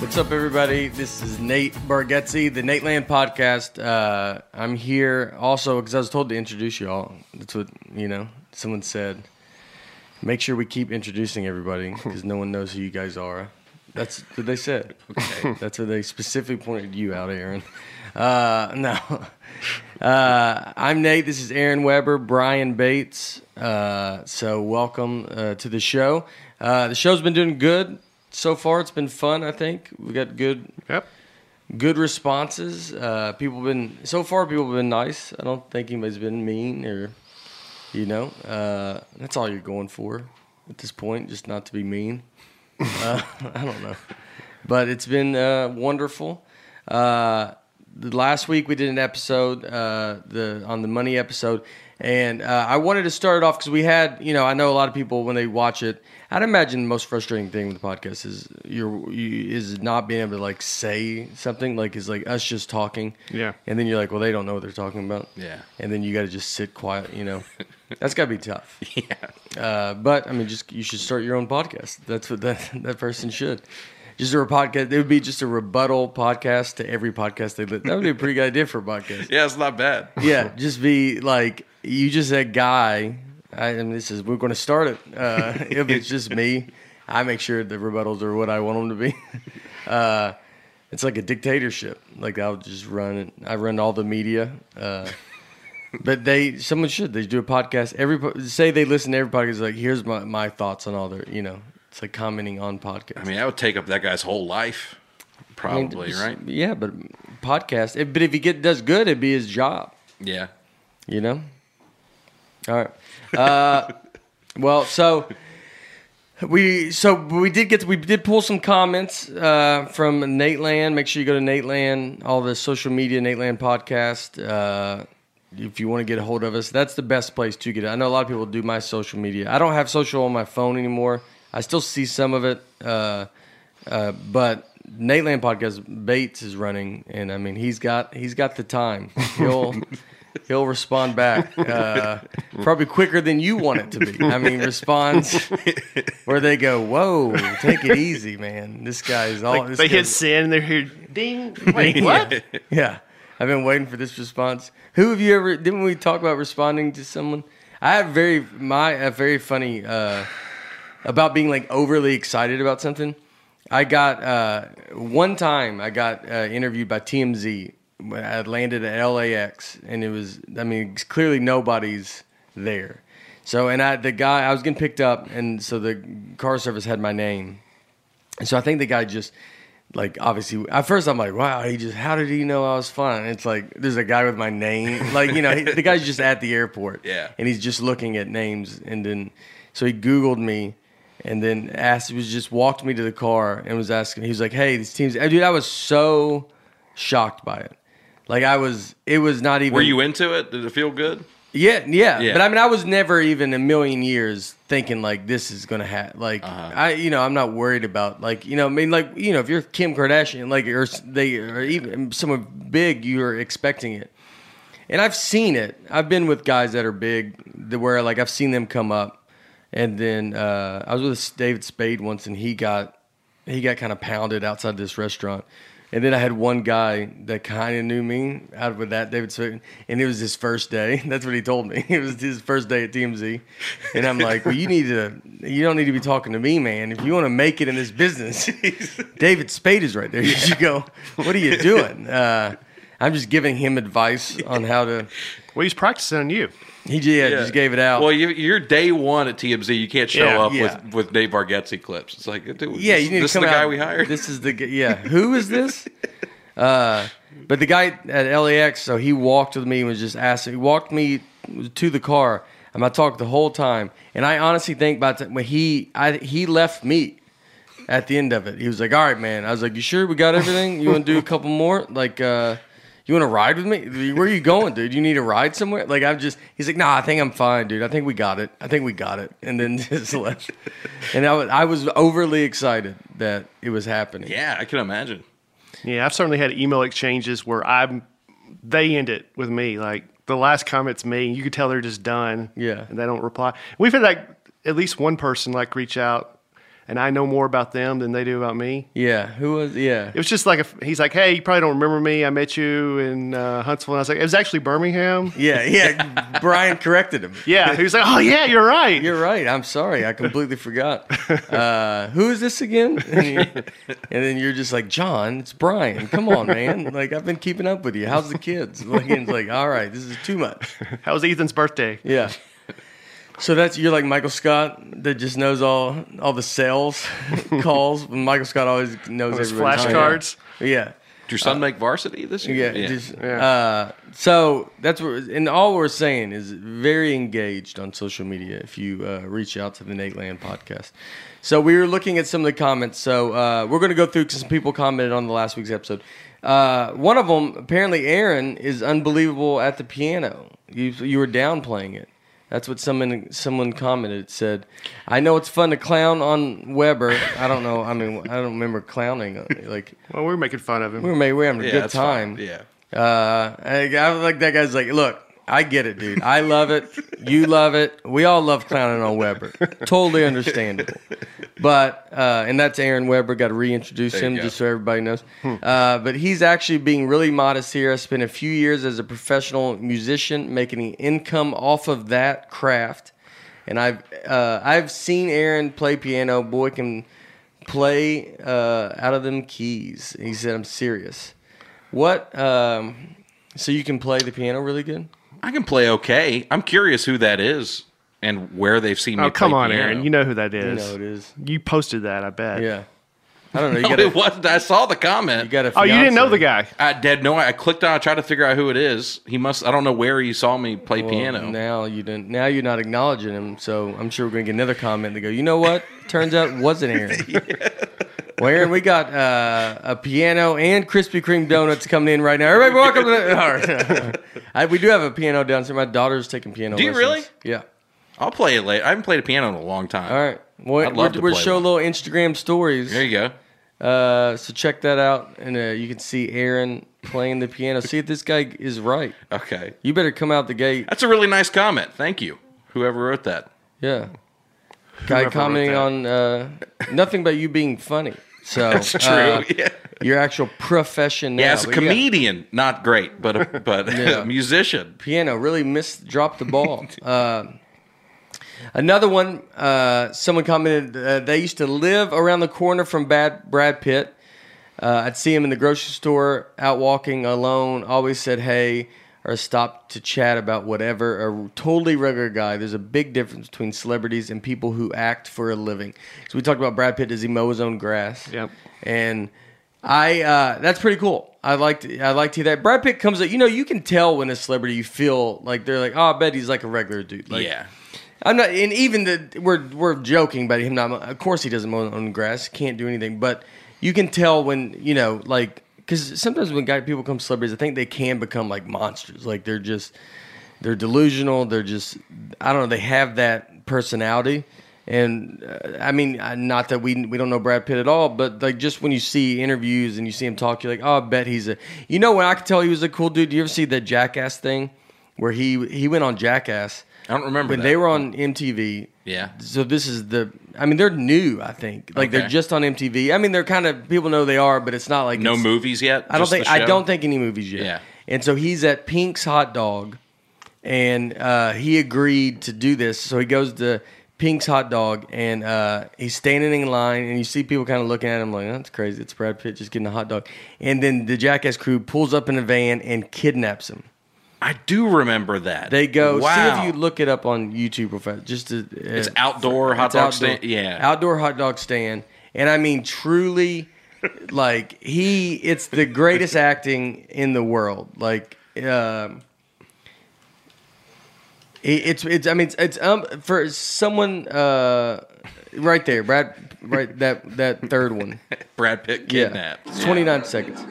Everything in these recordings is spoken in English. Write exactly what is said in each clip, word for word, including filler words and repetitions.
What's up, everybody? This is Nate Bargatze, the Nate Land Podcast. Uh, I'm here also because I was told to introduce you all. That's what, you know, someone said. Make sure we keep introducing everybody because no one knows who you guys are. That's what they said. Okay. That's what they specifically pointed you out, Aaron. Uh, no. Uh, I'm Nate. This is Aaron Weber, Brian Bates. Uh, so welcome uh, to the show. Uh, the show's been doing good so far. It's been fun, I think. We got good yep. good responses. Uh, people have been, so far people have been nice. I don't think anybody's been mean or, you know, uh, that's all you're going for at this point, just not to be mean. Uh, I don't know. But it's been uh, wonderful. Uh, the last week we did an episode uh, the on the money episode, and uh, I wanted to start it off because we had, you know, I know a lot of people when they watch it, I'd imagine the most frustrating thing with the podcast is you're you, is not being able to like say something, like is like us just talking. Yeah. And then you're like, well, they don't know what they're talking about. Yeah. And then you got to just sit quiet, you know. That's got to be tough. Yeah. Uh, but I mean, just you should start your own podcast. That's what that that person should. Just a podcast. It would be just a rebuttal podcast to every podcast they live. That would be a pretty good idea for a podcast. Yeah, it's not bad. Yeah, just be like you just a guy. I mean, this is we're going to start it. Uh, if it's just me, I make sure the rebuttals are what I want them to be. Uh, it's like a dictatorship. Like I'll just run it. I run all the media. Uh, but they, someone should. They do a podcast. Every say they listen to every podcast. Like here's my, my thoughts on all their. You know, it's like commenting on podcasts. I mean, that would take up that guy's whole life, probably, I mean, right? Yeah, but podcast. If, but if he get does good, it'd be his job. Yeah. You know. All right. Uh, well, so we so we did get to, we did pull some comments uh, from Nate Land. Make sure you go to Nate Land, all the social media, Nate Land Podcast. Uh, if you want to get a hold of us, that's the best place to get it. I know a lot of people do my social media. I don't have social on my phone anymore. I still see some of it, uh, uh, but Nate Land Podcast, Bates is running, and I mean he's got he's got the time. He'll He'll respond back, uh, probably quicker than you want it to be. I mean, responds where they go, "Whoa, take it easy, man. This guy's all." Like this they hit guy's, send and they're here, ding. Wait, what? Yeah, yeah, I've been waiting for this response. Who have you ever? Didn't we talk about responding to someone? I have very my a very funny uh, about being like overly excited about something. I got uh, one time I got uh, interviewed by T M Z. I landed at L A X, and it was, I mean, clearly nobody's there. So, and I, the guy, I was getting picked up, and so the car service had my name. And so I think the guy just, like, obviously, at first I'm like, wow, he just, how did he know I was fun? And it's like, there's a guy with my name. Like, you know, he, the guy's just at the airport. Yeah. And he's just looking at names. And then, so he Googled me. And then asked, he was just walked me to the car and was asking, he was like, hey, this team's, dude, I was so shocked by it. Like I was, it was not even. Were you into it? Did it feel good? Yeah, yeah, yeah. But I mean, I was never even a million years thinking like this is gonna happen. Like uh-huh. I, you know, I'm not worried about like you know, I mean, like you know, if you're Kim Kardashian, like or they or even someone big, you're expecting it. And I've seen it. I've been with guys that are big, that where like I've seen them come up, and then uh, I was with David Spade once, and he got he got kind of pounded outside this restaurant. And then I had one guy that kind of knew me out with that, David Spade, and it was his first day. That's what he told me. It was his first day at T M Z. And I'm like, well, you need to, you don't need to be talking to me, man. If you want to make it in this business, David Spade is right there. You should go, what are you doing? Uh, I'm just giving him advice on how to. Well, he's practicing on you. He yeah, yeah. just gave it out. Well, you, you're day one at T M Z. You can't show Yeah, up yeah. with, with Nate Bargatze clips. It's like, dude, yeah, this, you need this to come is the out. guy we hired? This is the g- yeah. Who is this? Uh, but the guy at L A X, so he walked with me and was just asking. He walked me to the car, and I talked the whole time. And I honestly think about that when he I, he left me at the end of it. He was like, "All right, man." I was like, "You sure we got everything? You want to do a couple more? Like, uh, you want to ride with me? Where are you going, dude? You need a ride somewhere?" Like, I'm just. He's like, "Nah, I think I'm fine, dude. I think we got it. I think we got it." And then just left. And I was, I was overly excited that it was happening. Yeah, I can imagine. Yeah, I've certainly had email exchanges where I'm, they end it with me. Like the last comment's me. You could tell they're just done. Yeah. And they don't reply. We've had like at least one person like reach out and I know more about them than they do about me. Yeah. Who was? Yeah. It was just like, a, he's like, hey, you probably don't remember me. I met you in uh, Huntsville. And I was like, it was actually Birmingham. Yeah. Yeah. Brian corrected him. Yeah. He was like, oh, yeah, you're right. You're right. I'm sorry. I completely forgot. Uh, who is this again? And, you, and then you're just like, John, it's Brian. Come on, man. Like, I've been keeping up with you. How's the kids? Like, and it's like, all right, this is too much. How was Ethan's birthday? Yeah. So that's you're like Michael Scott that just knows all all the sales calls. Michael Scott always knows Those everybody's flashcards. Yeah. Did your son make varsity this year? Yeah. Just, Yeah. Uh, so that's what, and all we're saying is very engaged on social media. If you uh, reach out to the Nate Land podcast, so we were looking at some of the comments. So uh, we're going to go through because some people commented on the last week's episode. Uh, one of them, apparently, Aaron is unbelievable at the piano. You you were downplaying it. That's what someone someone commented. Said, "I know it's fun to clown on Weber. I don't know. I mean, I don't remember clowning. Like, Well, we were making fun of him. we were, we were having a Yeah, good that's time. fine. Yeah. Uh, I, I was like that guy's like, look, I get it, dude. I love it. You love it. We all love clowning on Weber. Totally understandable. But uh, and that's Aaron Weber. Got to reintroduce There you him go. just so everybody knows. Uh, but he's actually being really modest here. I spent a few years as a professional musician, making an income off of that craft. And I've uh, I've seen Aaron play piano. Boy can play uh, out of them keys. He said, "I'm serious." What? Um, so you can play the piano really good? I can play okay. I'm curious who that is and where they've seen me Oh, play come on, piano. Aaron. You know who that You is. know it is. You posted that, I bet. Yeah. I don't know. You No, got it to. wasn't. I saw the comment. You got to. Oh, you didn't know the guy. I did no. I clicked on. I tried to figure out who it is. He must. I don't know where he saw me play piano. Now you didn't. Now you're not acknowledging him. So I'm sure we're gonna get another comment that go. You know what? Turns out it wasn't Aaron. Well, Aaron, we got uh, a piano and Krispy Kreme donuts coming in right now. Everybody, welcome to the. All right. I, we do have a piano downstairs. My daughter's taking piano. Do you lessons. really? Yeah. I'll play it later. I haven't played a piano in a long time. All right. Well, I'd love we're, to we're play show one. little Instagram stories. There you go. Uh, so check that out, and uh, you can see Aaron playing the piano. See if this guy is right. Okay. You better come out the gate. That's a really nice comment. Thank you. Whoever wrote that. Yeah. Guy Whoever commenting wrote on uh, nothing but you being funny. So That's true. uh, yeah. your actual profession now. Yeah, as a But you got comedian, not great, but a, but Yeah. a musician. piano really missed, dropped the ball. uh, another one. Uh, someone commented uh, they used to live around the corner from Bad Brad Pitt. Uh, I'd see him in the grocery store, out walking alone. Always said hey, or stopped to chat about whatever. A totally regular guy. There's a big difference between celebrities and people who act for a living. So we talked about Brad Pitt. Does he mow his own grass? Yep. And I uh, that's pretty cool. I liked I liked that Brad Pitt comes up. You know, you can tell when a celebrity you feel like they're like, oh, I bet he's like a regular dude. Like, Yeah. I'm not, and even the we're we're joking about him not. Of course, he doesn't mow his own grass, can't do anything. But you can tell when you know, like, because sometimes when guy people become celebrities, I think they can become like monsters. Like they're just they're delusional. They're just I don't know. They have that personality. And uh, I mean, uh, not that we we don't know Brad Pitt at all, but like just when you see interviews and you see him talk, you're like, oh, I bet he's a. You know, when I could tell he was a cool dude. Do you ever see that Jackass thing where he he went on Jackass? I don't remember When that. they were on M T V. Yeah. So this is the. I mean, they're new. I think like they're Okay. just on M T V. I mean, they're kind of people know they are, but it's not like No it's, movies yet? I don't Just think. the I show? don't think any movies yet. Yeah. And so he's at Pink's Hot Dog, and uh, he agreed to do this. So he goes to Pink's Hot Dog, and uh, he's standing in line, and you see people kind of looking at him like, oh, that's crazy. It's Brad Pitt just getting a hot dog. And then the Jackass crew pulls up in a van and kidnaps him. I do remember that. They go, Wow. see if you look it up on YouTube real fast. Just to, uh, It's outdoor hot it's dog outdoor- stand. Yeah. Outdoor hot dog stand. And I mean, truly, like, he, it's the greatest acting in the world. Like, um, it, it's, it's, I mean, it's, it's um, for someone, uh, right there, Brad, right, that, that third one. Brad Pitt Yeah. kidnapped. It's twenty-nine seconds.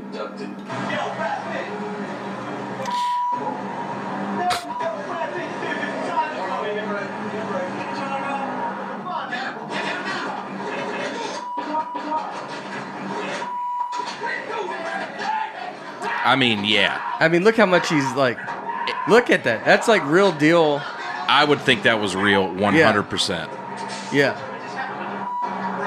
I mean, yeah. I mean, look how much he's like, look at that. That's like real deal. I would think that was real one hundred percent. Yeah.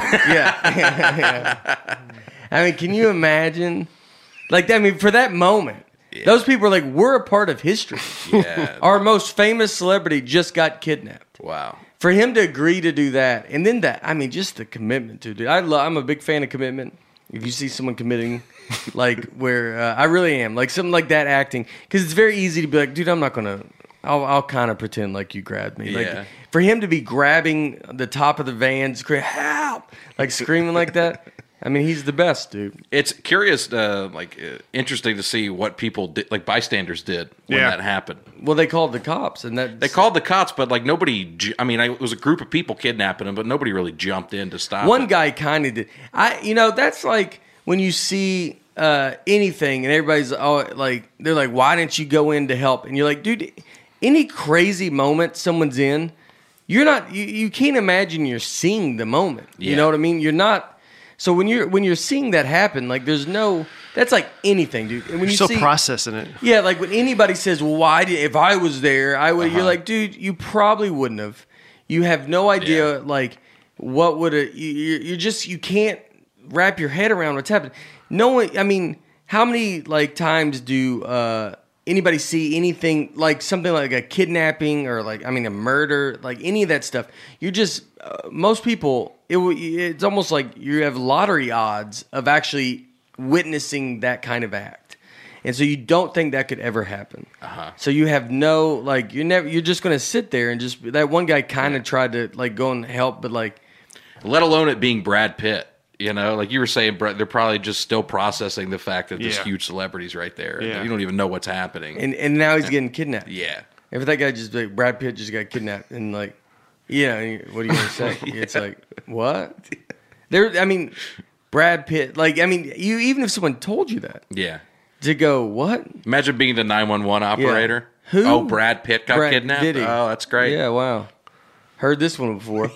Yeah. Yeah. I mean, can you imagine? Like, I mean, for that moment, yeah. those people are like, we're a part of history. Yeah. Our most famous celebrity just got kidnapped. Wow. For him to agree to do that, and then that, I mean, just the commitment to do. I love. I'm a big fan of commitment. If you see someone committing, like where uh, I really am, like something like that, acting, because it's very easy to be like, dude, I'm not gonna. I'll, I'll kind of pretend like you grabbed me. Like, yeah. For him to be grabbing the top of the van, screaming, help, like screaming like that. I mean, he's the best, dude. It's curious, uh, like uh, interesting to see what people did, like bystanders did when yeah. that happened. Well, they called the cops, and that they called the cops, but like nobody. Ju- I mean, I, it was a group of people kidnapping him, but nobody really jumped in to stop. One it. guy kind of did. I, you know, that's like when you see uh, anything, and everybody's oh, like, they're like, why didn't you go in to help? And you're like, dude, any crazy moment someone's in, you're not. You, you can't imagine you're seeing the moment. Yeah. You know what I mean? You're not. So when you're when you're seeing that happen, like there's no, that's like anything, dude. And when You're you still see, processing it. Yeah, like when anybody says, "Well, why did if I was there, I would," Uh-huh. you're like, dude, you probably wouldn't have. You have no idea, Yeah. like what would it? You, you're just you can't wrap your head around what's happening. No one, I mean, how many like times do uh, anybody see anything like something like a kidnapping or like I mean a murder, like any of that stuff? You're just uh, most people. It, it's almost like you have lottery odds of actually witnessing that kind of act, and so you don't think that could ever happen. Uh-huh. So you have no like you're never you're just going to sit there and just that one guy kind of tried to like go and help, but like Let alone it being Brad Pitt. You know, like you were saying, Brett, they're probably just still processing the fact that this Yeah. huge celebrity's right there. Yeah. You don't even know what's happening. and and now he's getting kidnapped. yeah. If that guy just like Brad Pitt just got kidnapped and like yeah, what are you going to say? It's like what? There, I mean, Brad Pitt. Like I mean, you even if someone told you that. Yeah. To go, what? Imagine being the nine one one operator. Who? Oh, Brad Pitt got Brad- kidnapped? did he? Oh, that's great. Yeah, wow. Heard this one before.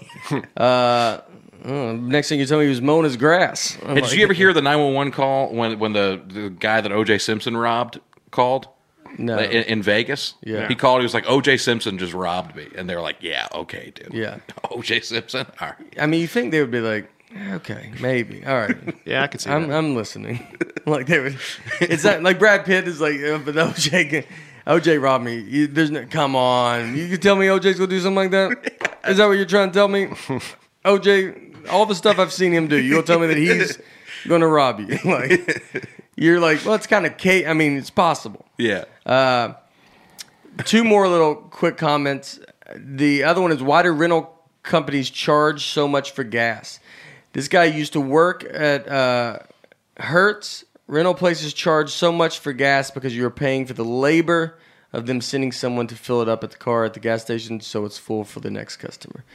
uh, oh, next thing you tell me, he was mowing his grass. I'm Hey, did like, you ever hear the nine one one call when when the, the guy that O J Simpson robbed called? No. In, in Vegas? Yeah. He called, he was like, O J Simpson just robbed me. And they were like, yeah, okay, dude. Yeah. O J Simpson? All right. I mean, you think they would be like, okay, maybe. All right. Yeah, I can see I'm, that. I'm listening. Like they would. It's not like Brad Pitt is like, uh, but O J, can- O J robbed me. You, there's no, come on. You can tell me O J's gonna do something like that? Is that what you're trying to tell me? O J, all the stuff I've seen him do, you'll tell me that he's gonna rob you. Like you're like, well, it's kind of Kate. I mean, it's possible. Yeah. Uh, two more little quick comments. The other one is why do rental companies charge so much for gas? This guy used to work at uh, Hertz. Rental places charge so much for gas because you're paying for the labor of them sending someone to fill it up at the car at the gas station so it's full for the next customer.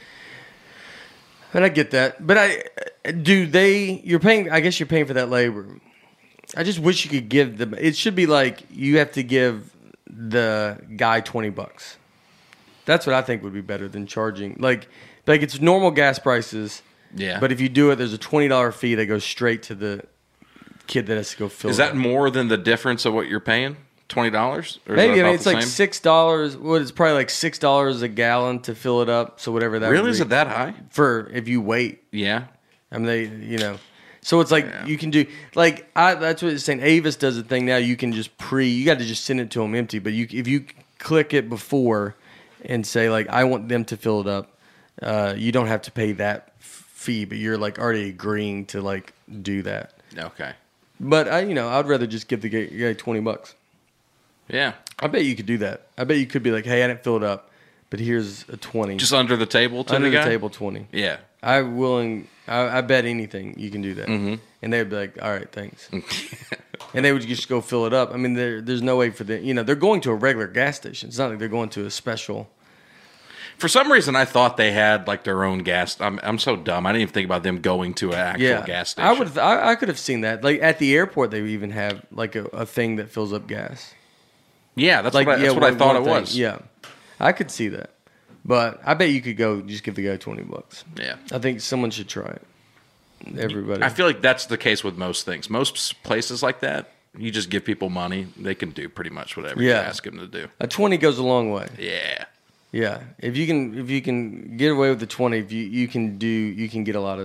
And I get that. But I do they you're paying I guess you're paying for that labor. I just wish you could give them it should be like you have to give the guy twenty bucks. That's what I think would be better than charging like like it's normal gas prices. Yeah. But if you do it, there's a twenty dollars fee that goes straight to the kid that has to go fill Is it that up. more than the difference of what you're paying? twenty dollars? Or is Maybe. that I mean, about it's the like same? six dollars. What, it's probably like six dollars a gallon to fill it up. So whatever that would Really? be Is it that high? for if you wait. Yeah. I mean, they, you know. So it's like Yeah. you can do, like, I, that's what it's saying. Avis does a thing now. You can just pre, you got to just send it to them empty. But you, if you click it before and say, like, I want them to fill it up, uh, you don't have to pay that fee. But you're, like, already agreeing to, like, do that. Okay. But, I, you know, I'd rather just give the guy guy twenty bucks. Yeah. I bet you could do that. I bet you could be like, hey, I didn't fill it up, but here's a twenty. Just under the table to under the the guy? table twenty. Yeah. I willing. I, I bet anything you can do that, Mm-hmm. and they'd be like, "All right, thanks," and they would just go fill it up. I mean, there, there's no way for them. You know, they're going to a regular gas station. It's not like they're going to a special. For some reason, I thought they had like their own gas. I'm, I'm so dumb. I didn't even think about them going to an actual Yeah, gas station. I would. I, I could have seen that. Like at the airport, they even have like a, a thing that fills up gas. Yeah, that's Like what I, yeah, that's what I one- thought one it thing. was. Yeah, I could see that, but I bet you could go just give the guy twenty bucks. Yeah. I think someone should try it. Everybody. I feel like that's the case with most things. Most places like that, you just give people money, they can do pretty much whatever you Yeah. ask them to do. a twenty goes a long way. Yeah. Yeah, if you can if you can get away with the twenty, if you, you can do you can get a lot of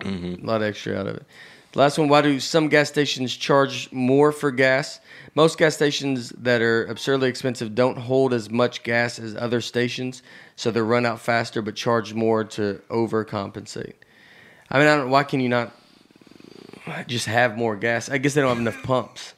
Mm-hmm. A lot extra out of it. The last one, why do some gas stations charge more for gas? Most gas stations that are absurdly expensive don't hold as much gas as other stations, so they run out faster but charge more to overcompensate. I mean, I don't, why can you not just have more gas? I guess they don't have enough pumps.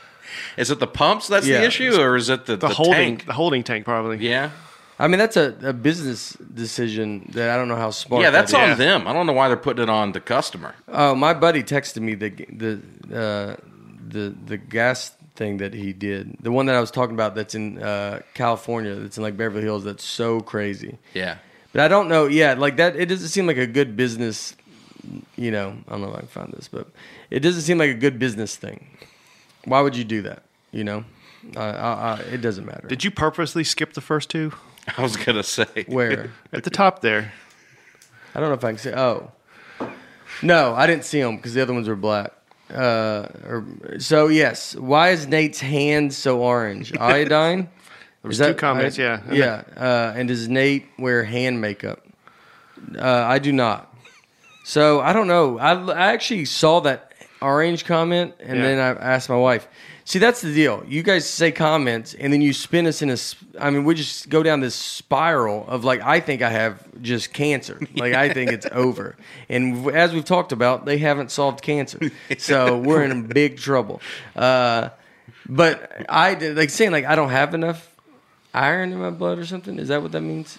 Is it the pumps that's Yeah. the issue, or is it the, The, the holding tank? the holding tank probably. Yeah. I mean, that's a, a business decision that I don't know how smart. Yeah, that's that is. on them. I don't know why they're putting it on the customer. Oh, my buddy texted me the the uh, the the gas thing that he did. The one that I was talking about that's in uh, California, that's in like Beverly Hills. That's so crazy. Yeah. But I don't know. Yeah, like that. It doesn't seem like a good business. You know, I don't know if I can find this, but it doesn't seem like a good business thing. Why would you do that? You know, uh, I, I, it doesn't matter. Did you purposely skip the first two? I was gonna say. Where? At the top there. I don't know if I can say. Oh, no, I didn't see them because the other ones were black. Uh, or, so yes, why is Nate's hand so orange? Iodine. There was Is two that- comments, I- yeah. Yeah. Uh, and does Nate wear hand makeup? Uh, I do not. So I don't know. I, I actually saw that orange comment, and Yeah. then I asked my wife. See, that's the deal. You guys say comments, and then you spin us in a. s- I mean, we just go down this spiral of like, I think I have just cancer. Like, I think it's over. And w- as we've talked about, they haven't solved cancer, so we're in big trouble. Uh, but I did- like saying like I don't have enough iron in my blood or something. Is that what that means?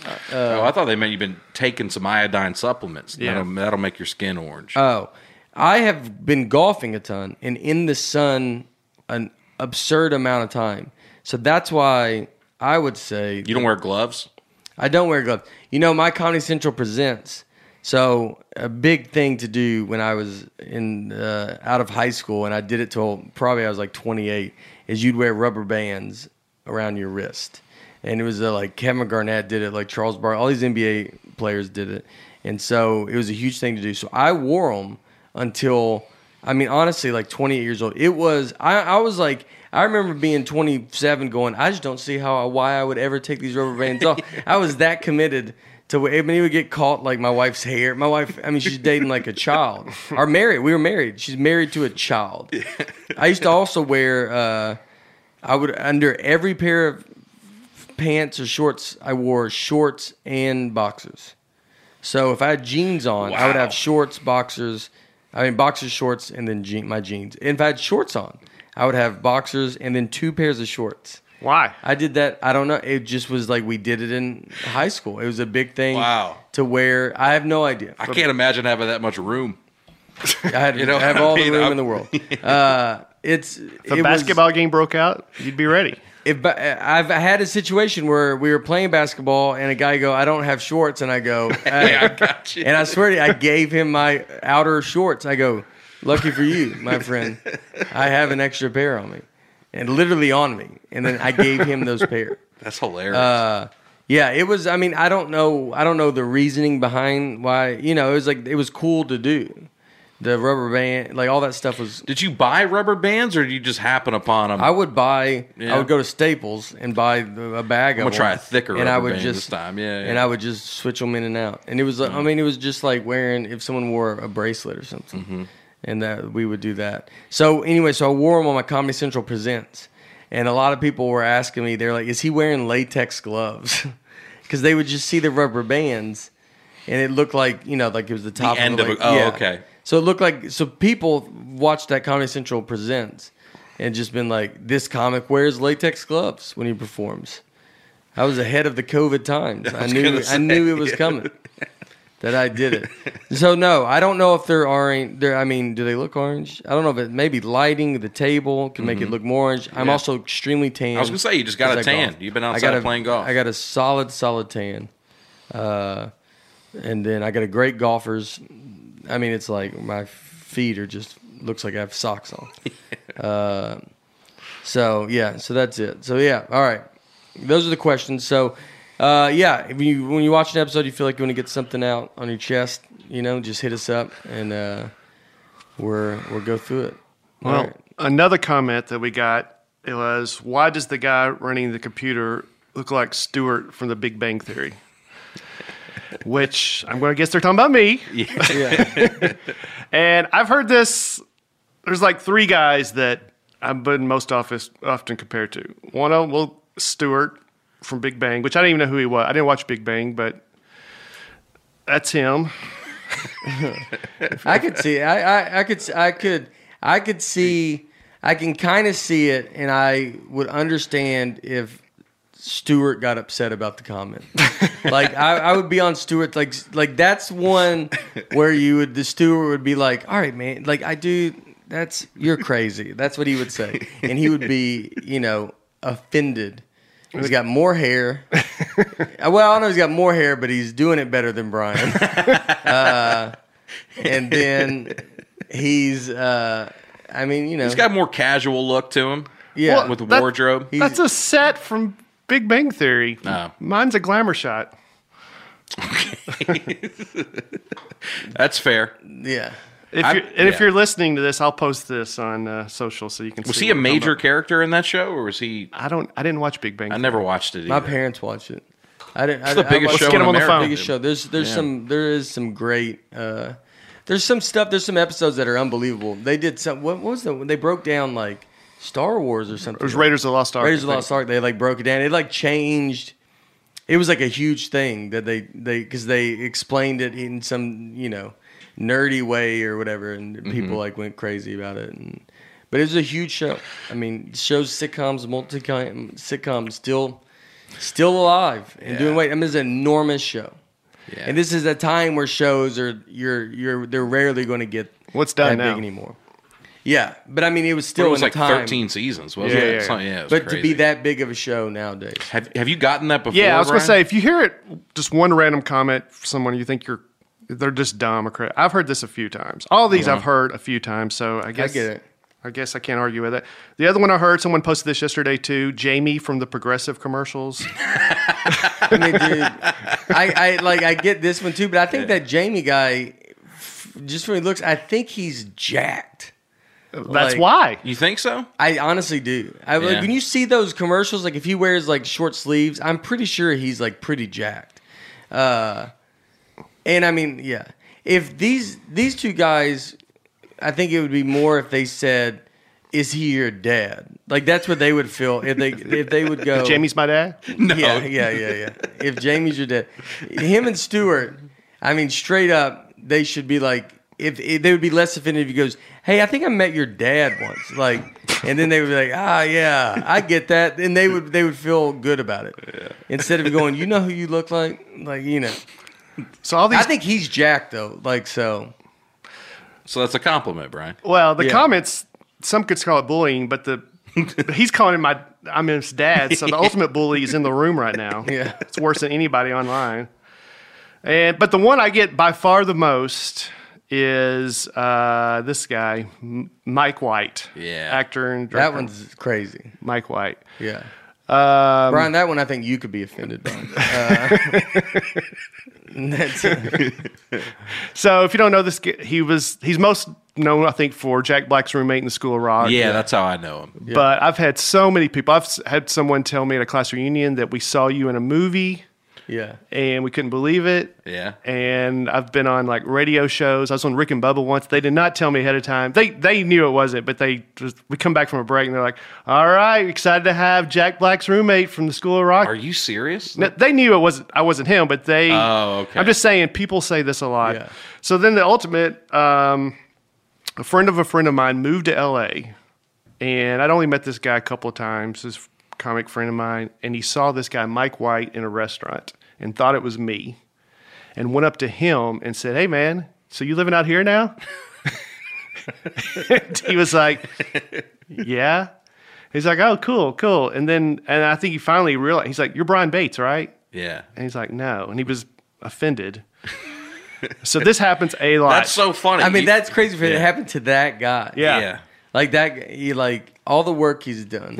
oh, I thought they meant you've been taking some iodine supplements. Yeah. That'll, that'll make your skin orange. Oh, I have been golfing a ton and in the sun an absurd amount of time. So that's why I would say you don't wear gloves? I don't wear gloves. You know, my Comedy Central presents. So a big thing to do when I was in uh, out of high school, and I did it till probably I was like twenty-eight, is you'd wear rubber bands around your wrist. And it was uh, like Kevin Garnett did it, like Charles Barkley, all these N B A players did it. And so it was a huge thing to do. So I wore them until, I mean, honestly, like twenty-eight years old. It was, I, I was like, I remember being twenty-seven going, I just don't see how, why I would ever take these rubber bands off. I was that committed to, I mean, it would get caught like my wife's hair. My wife, I mean, she's dating like a child. Or married. We were married. She's married to a child. I used to also wear, uh, I would, under every pair of pants or shorts, I wore shorts and boxers. So if I had jeans on, I would Wow. have shorts, boxers, I mean boxers, shorts, and then je- my jeans. And if I had shorts on, I would have boxers and then two pairs of shorts. Why? I did that. I don't know. It just was like we did it in high school. It was a big thing Wow. to wear. I have no idea. I can't imagine having that much room. I had You know I have what I all the mean? room I'm- in the world. Uh, it's If it a was- basketball game broke out, you'd be ready. If I've had a situation where we were playing basketball and a guy go, I don't have shorts, and I go, hey. I got you. And I swear to you, I gave him my outer shorts. I go, lucky for you, my friend, I have an extra pair on me, and literally on me. And then I gave him those pair. That's hilarious. Uh, yeah, it was. I mean, I don't know. I don't know the reasoning behind why. You know, it was like it was cool to do. The rubber band, like all that stuff was. Did you buy rubber bands, or did you just happen upon them? I would buy. Yeah. I would go to Staples and buy the, a bag I'm of gonna try them, a thicker and I rubber would band just, this time. Yeah, yeah. Mm-hmm. and I would just switch them in and out. And it was. I mean, it was just like wearing if someone wore a bracelet or something, Mm-hmm. and that we would do that. So anyway, so I wore them on my Comedy Central presents, and a lot of people were asking me. They're like, "Is he wearing latex gloves?" Because they would just see the rubber bands, and it looked like you know, like it was the top The end of, of the, a- like, oh, yeah. okay. So it looked like so people watched that Comedy Central presents and just been like, this comic wears latex gloves when he performs. I was ahead of the COVID times. I, was knew gonna I say. knew it was coming. That I did it. So no, I don't know if they're orange. They're, I mean, do they look orange? I don't know if it maybe lighting the table can make it look more orange. I'm Yeah. also extremely tan. I was gonna say you just got a because I tan. golf. You've been I outside got a- playing golf. I got a solid, solid tan. Uh, and then I got a great golfer's. I mean, it's like my feet are just looks like I have socks on. uh, so yeah, so that's it. So yeah, all right. Those are the questions. So uh, yeah, if you when you watch an episode, you feel like you want to get something out on your chest, you know, just hit us up and uh, we're we'll go through it. All Well, right. another comment that we got it was, why does the guy running the computer look like Stewart from The Big Bang Theory? which I'm going to guess they're talking about me. Yeah. And I've heard this. There's like three guys that I've been most office, often compared to. One of them, well, Stewart from Big Bang, which I didn't even know who he was. I didn't watch Big Bang, but that's him. I could see. I, I, I could. I could. I could see. I can kind of see it, and I would understand if Stewart got upset about the comment. Like I, I would be on Stewart. Like like that's one where you would the Stewart would be like, all right, man. Like I do. That's you're crazy. That's what he would say, and he would be, you know, offended. He's got more hair. Well, I don't know. He's got more hair, but he's doing it better than Brian. Uh, and then he's, uh, I mean, you know, He's got a more casual look to him. yeah, Well, With the that- wardrobe. He's- That's a set from Big Bang Theory. Oh. Mine's a glamour shot. That's fair. yeah. If I- you're, and if yeah. you're listening to this, I'll post this on uh, social so you can Was see. he a what I'm talking major about. character in that show, or was he? I don't. I didn't watch Big Bang. I Theory. never watched it. Either. My parents watch it. I didn't. It's I, the biggest I, show Let's get in him on the America. phone. Biggest show. There's there's Yeah. some there is some great. Uh, there's some stuff. There's some episodes that are unbelievable. They did some. What, what was the? When they broke down like Star Wars or something. It was Raiders of the Lost Ark. Raiders of I the think. Lost Ark. They like broke it down. It like changed. It was like a huge thing that they they because they explained it in some you know nerdy way or whatever, and Mm-hmm. people like went crazy about it. And but it was a huge show. I mean, shows, sitcoms, multi sitcoms still still alive and doing Yeah. well. I mean, it's an enormous show. Yeah. And this is a time where shows are you're you're they're rarely going to get What's done that now? big anymore. Yeah, but I mean, it was But still it was in like the time. thirteen seasons, wasn't Yeah, it? yeah, Something- yeah, it was but to be crazy. that big of a show nowadays, Have Have you gotten that before? Yeah, I was going to Brian? say, if you hear it, just one random comment from someone you think you're, they're just dumb or crazy. I've heard this a few times. All these I've heard a few times, so I guess I get it. I guess I can't argue with it. The other one I heard, someone posted this yesterday too. Jamie from the Progressive commercials. I mean, dude, I, I like I get this one too, but I think that Jamie guy, f- just from he looks, I think he's jacked. That's Like- why. You think so? I honestly do. I like Yeah. when you see those commercials, like if he wears like short sleeves, I'm pretty sure he's like pretty jacked. Uh, and I mean, yeah, if these these two guys, I think it would be more if they said, "Is he your dad?" Like that's what they would feel if they if they would go. Jamie's my dad. No. Yeah, yeah, yeah, yeah. If Jamie's your dad, him and Stewart, I mean, straight up, they should be like, if, if they would be less offended if he goes, "Hey, I think I met your dad once," like, and then they would be like, "Ah, yeah, I get that," and they would they would feel good about it instead of going, "You know who you look like?" Like, you know, So all these. I think he's jacked though, like so. So that's a compliment, Brian. well, the Yeah. comments, some could call it bullying, but the he's calling him my. I'm his dad, so the ultimate bully is in the room right now. Yeah. It's worse than anybody online. And but the one I get by far the most is uh, this guy, M- Mike White. Yeah. Actor and That director. one's crazy. Mike White. Yeah. Um, Brian, that one I think you could be offended by. Uh, that's, so if you don't know this, g- he was he's most known, I think, for Jack Black's roommate in the School of Rock. Yeah, that's how I know him. But I've had so many people. I've s- had someone tell me at a class reunion that we saw you in a movie yeah. and we couldn't believe it. Yeah. And I've been on like radio shows. I was on Rick and Bubba once. They did not tell me ahead of time. They they knew it wasn't, but they just, we come back from a break and they're like, "All right, excited to have Jack Black's roommate from the School of Rock." Are you serious? No, they knew it wasn't. I wasn't him, but they. Oh, okay. I'm just saying, people say this a lot. Yeah. So then the ultimate, um, a friend of a friend of mine moved to L A, and I'd only met this guy a couple of times. This comic friend of mine, and he saw this guy Mike White in a restaurant and thought it was me, and went up to him and said, "Hey, man, so you living out here now?" And he was like, "Yeah." He's like, "Oh, cool, cool." And then, and I think he finally realized, he's like, "You're Brian Bates, right?" Yeah. And he's like, "No." And he was offended. So this happens a lot. That's so funny. I mean, You- that's crazy for it to Yeah. happen to that guy. Yeah. Yeah. Like that, he like all the work he's done.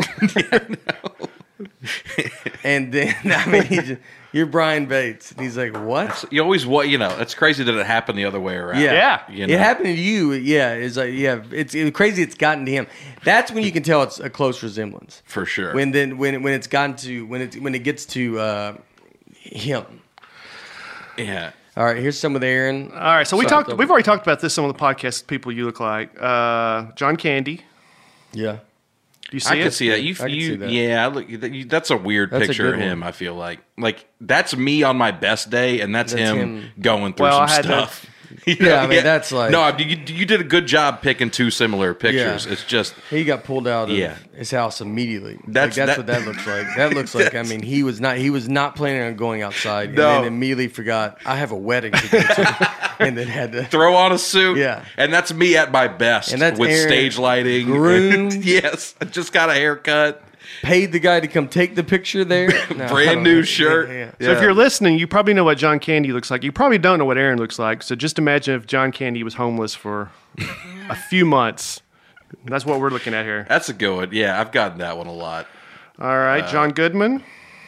And then, I mean, he just, you're Brian Bates. And he's like, what? You always what you know. It's crazy that it happened the other way around. Yeah. Yeah. You know? It happened to you. Yeah. It's like, yeah, it's, it's crazy it's gotten to him. That's when you can tell it's a close resemblance. For sure. When then, when, when it's gotten to, when it, when it gets to uh, him. Yeah. All right, here's some with Aaron. All right, so we Sorry, talked. don't- We've already talked about this. Some of the podcast people you look like. Uh, John Candy. Yeah. Do you see I it? can see that. You, I can you, see that. yeah. I Look, that- you- that's a weird That's a picture of good him. one. I feel like, like that's me on my best day, and that's, That's him, him. going through Well, I some had to- stuff. You Yeah, I mean, that's like- no. You, you did a good job picking two similar pictures. Yeah. It's just He got pulled out of Yeah. his house immediately. That's- That's, like, that's that- what that looks like. That looks like. I mean, he was not. He was not planning on going outside, No. and then immediately forgot. I have a wedding to go to, and then had to. throw on a suit. Yeah. and that's me at my best. And that's with Aaron stage lighting. groomed. Yes, I just got a haircut. Paid the guy to come take the picture there. No, I Brand don't new know. shirt. Yeah, So if you're listening, you probably know what John Candy looks like. You probably don't know what Aaron looks like. So just imagine if John Candy was homeless for a few months. That's what we're looking at here. That's a good one. Yeah, I've gotten that one a lot. All right, John Goodman.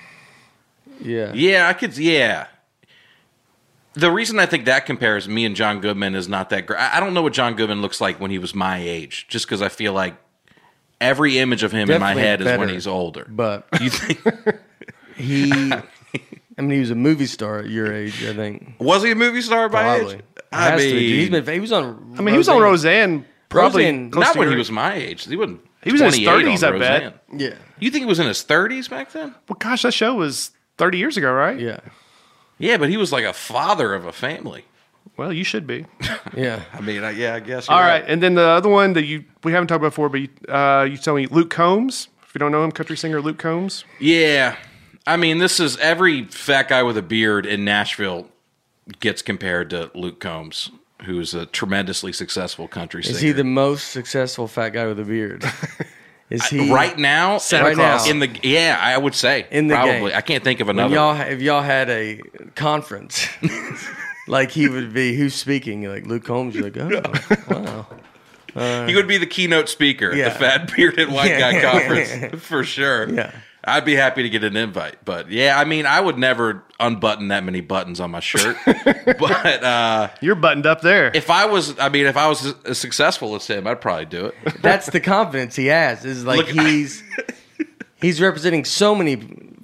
yeah. Yeah, I could. Yeah. The reason I think that compares me and John Goodman is not that great. I I don't know what John Goodman looks like when he was my age, just because I feel like every image of him in my Definitely head is when better. he's older. But You think he, I mean, he was a movie star at your age. I think was he a movie star by probably. age? Has I to be. mean, He's been. He was on. I mean, he was on Roseanne. Probably Roseanne- close not to when he your- was my age. He wasn't. He was in his twenty-eight thirties, on I bet. Roseanne. Yeah. You think he was in his thirties back then? Well, gosh, that show was thirty years ago, right? Yeah. Yeah, but he was like a father of a family. Well, you should be. Yeah. I mean, I, yeah, I guess. All right, and then the other one that you we haven't talked about before, but you, uh, you tell me Luke Combs. If you don't know him, country singer Luke Combs. Yeah. I mean, this is every fat guy with a beard in Nashville gets compared to Luke Combs, who's a tremendously successful country singer. Is he the most successful fat guy with a beard? Is he right now? Santa right now Claus. In the yeah, I would say In the probably. game. I can't think of when another. y'all if y'all had a conference, like he would be who's speaking? Like Luke Combs. You're like, oh wow. He would be the keynote speaker Yeah. at the Fat Bearded White Guy Yeah. Conference for sure. Yeah. I'd be happy to get an invite, but yeah, I mean, I would never unbutton that many buttons on my shirt. But uh, You're buttoned up there. if I was, I mean, if I was as successful as him, I'd probably do it. That's the confidence he has. Is like Look- he's he's representing so many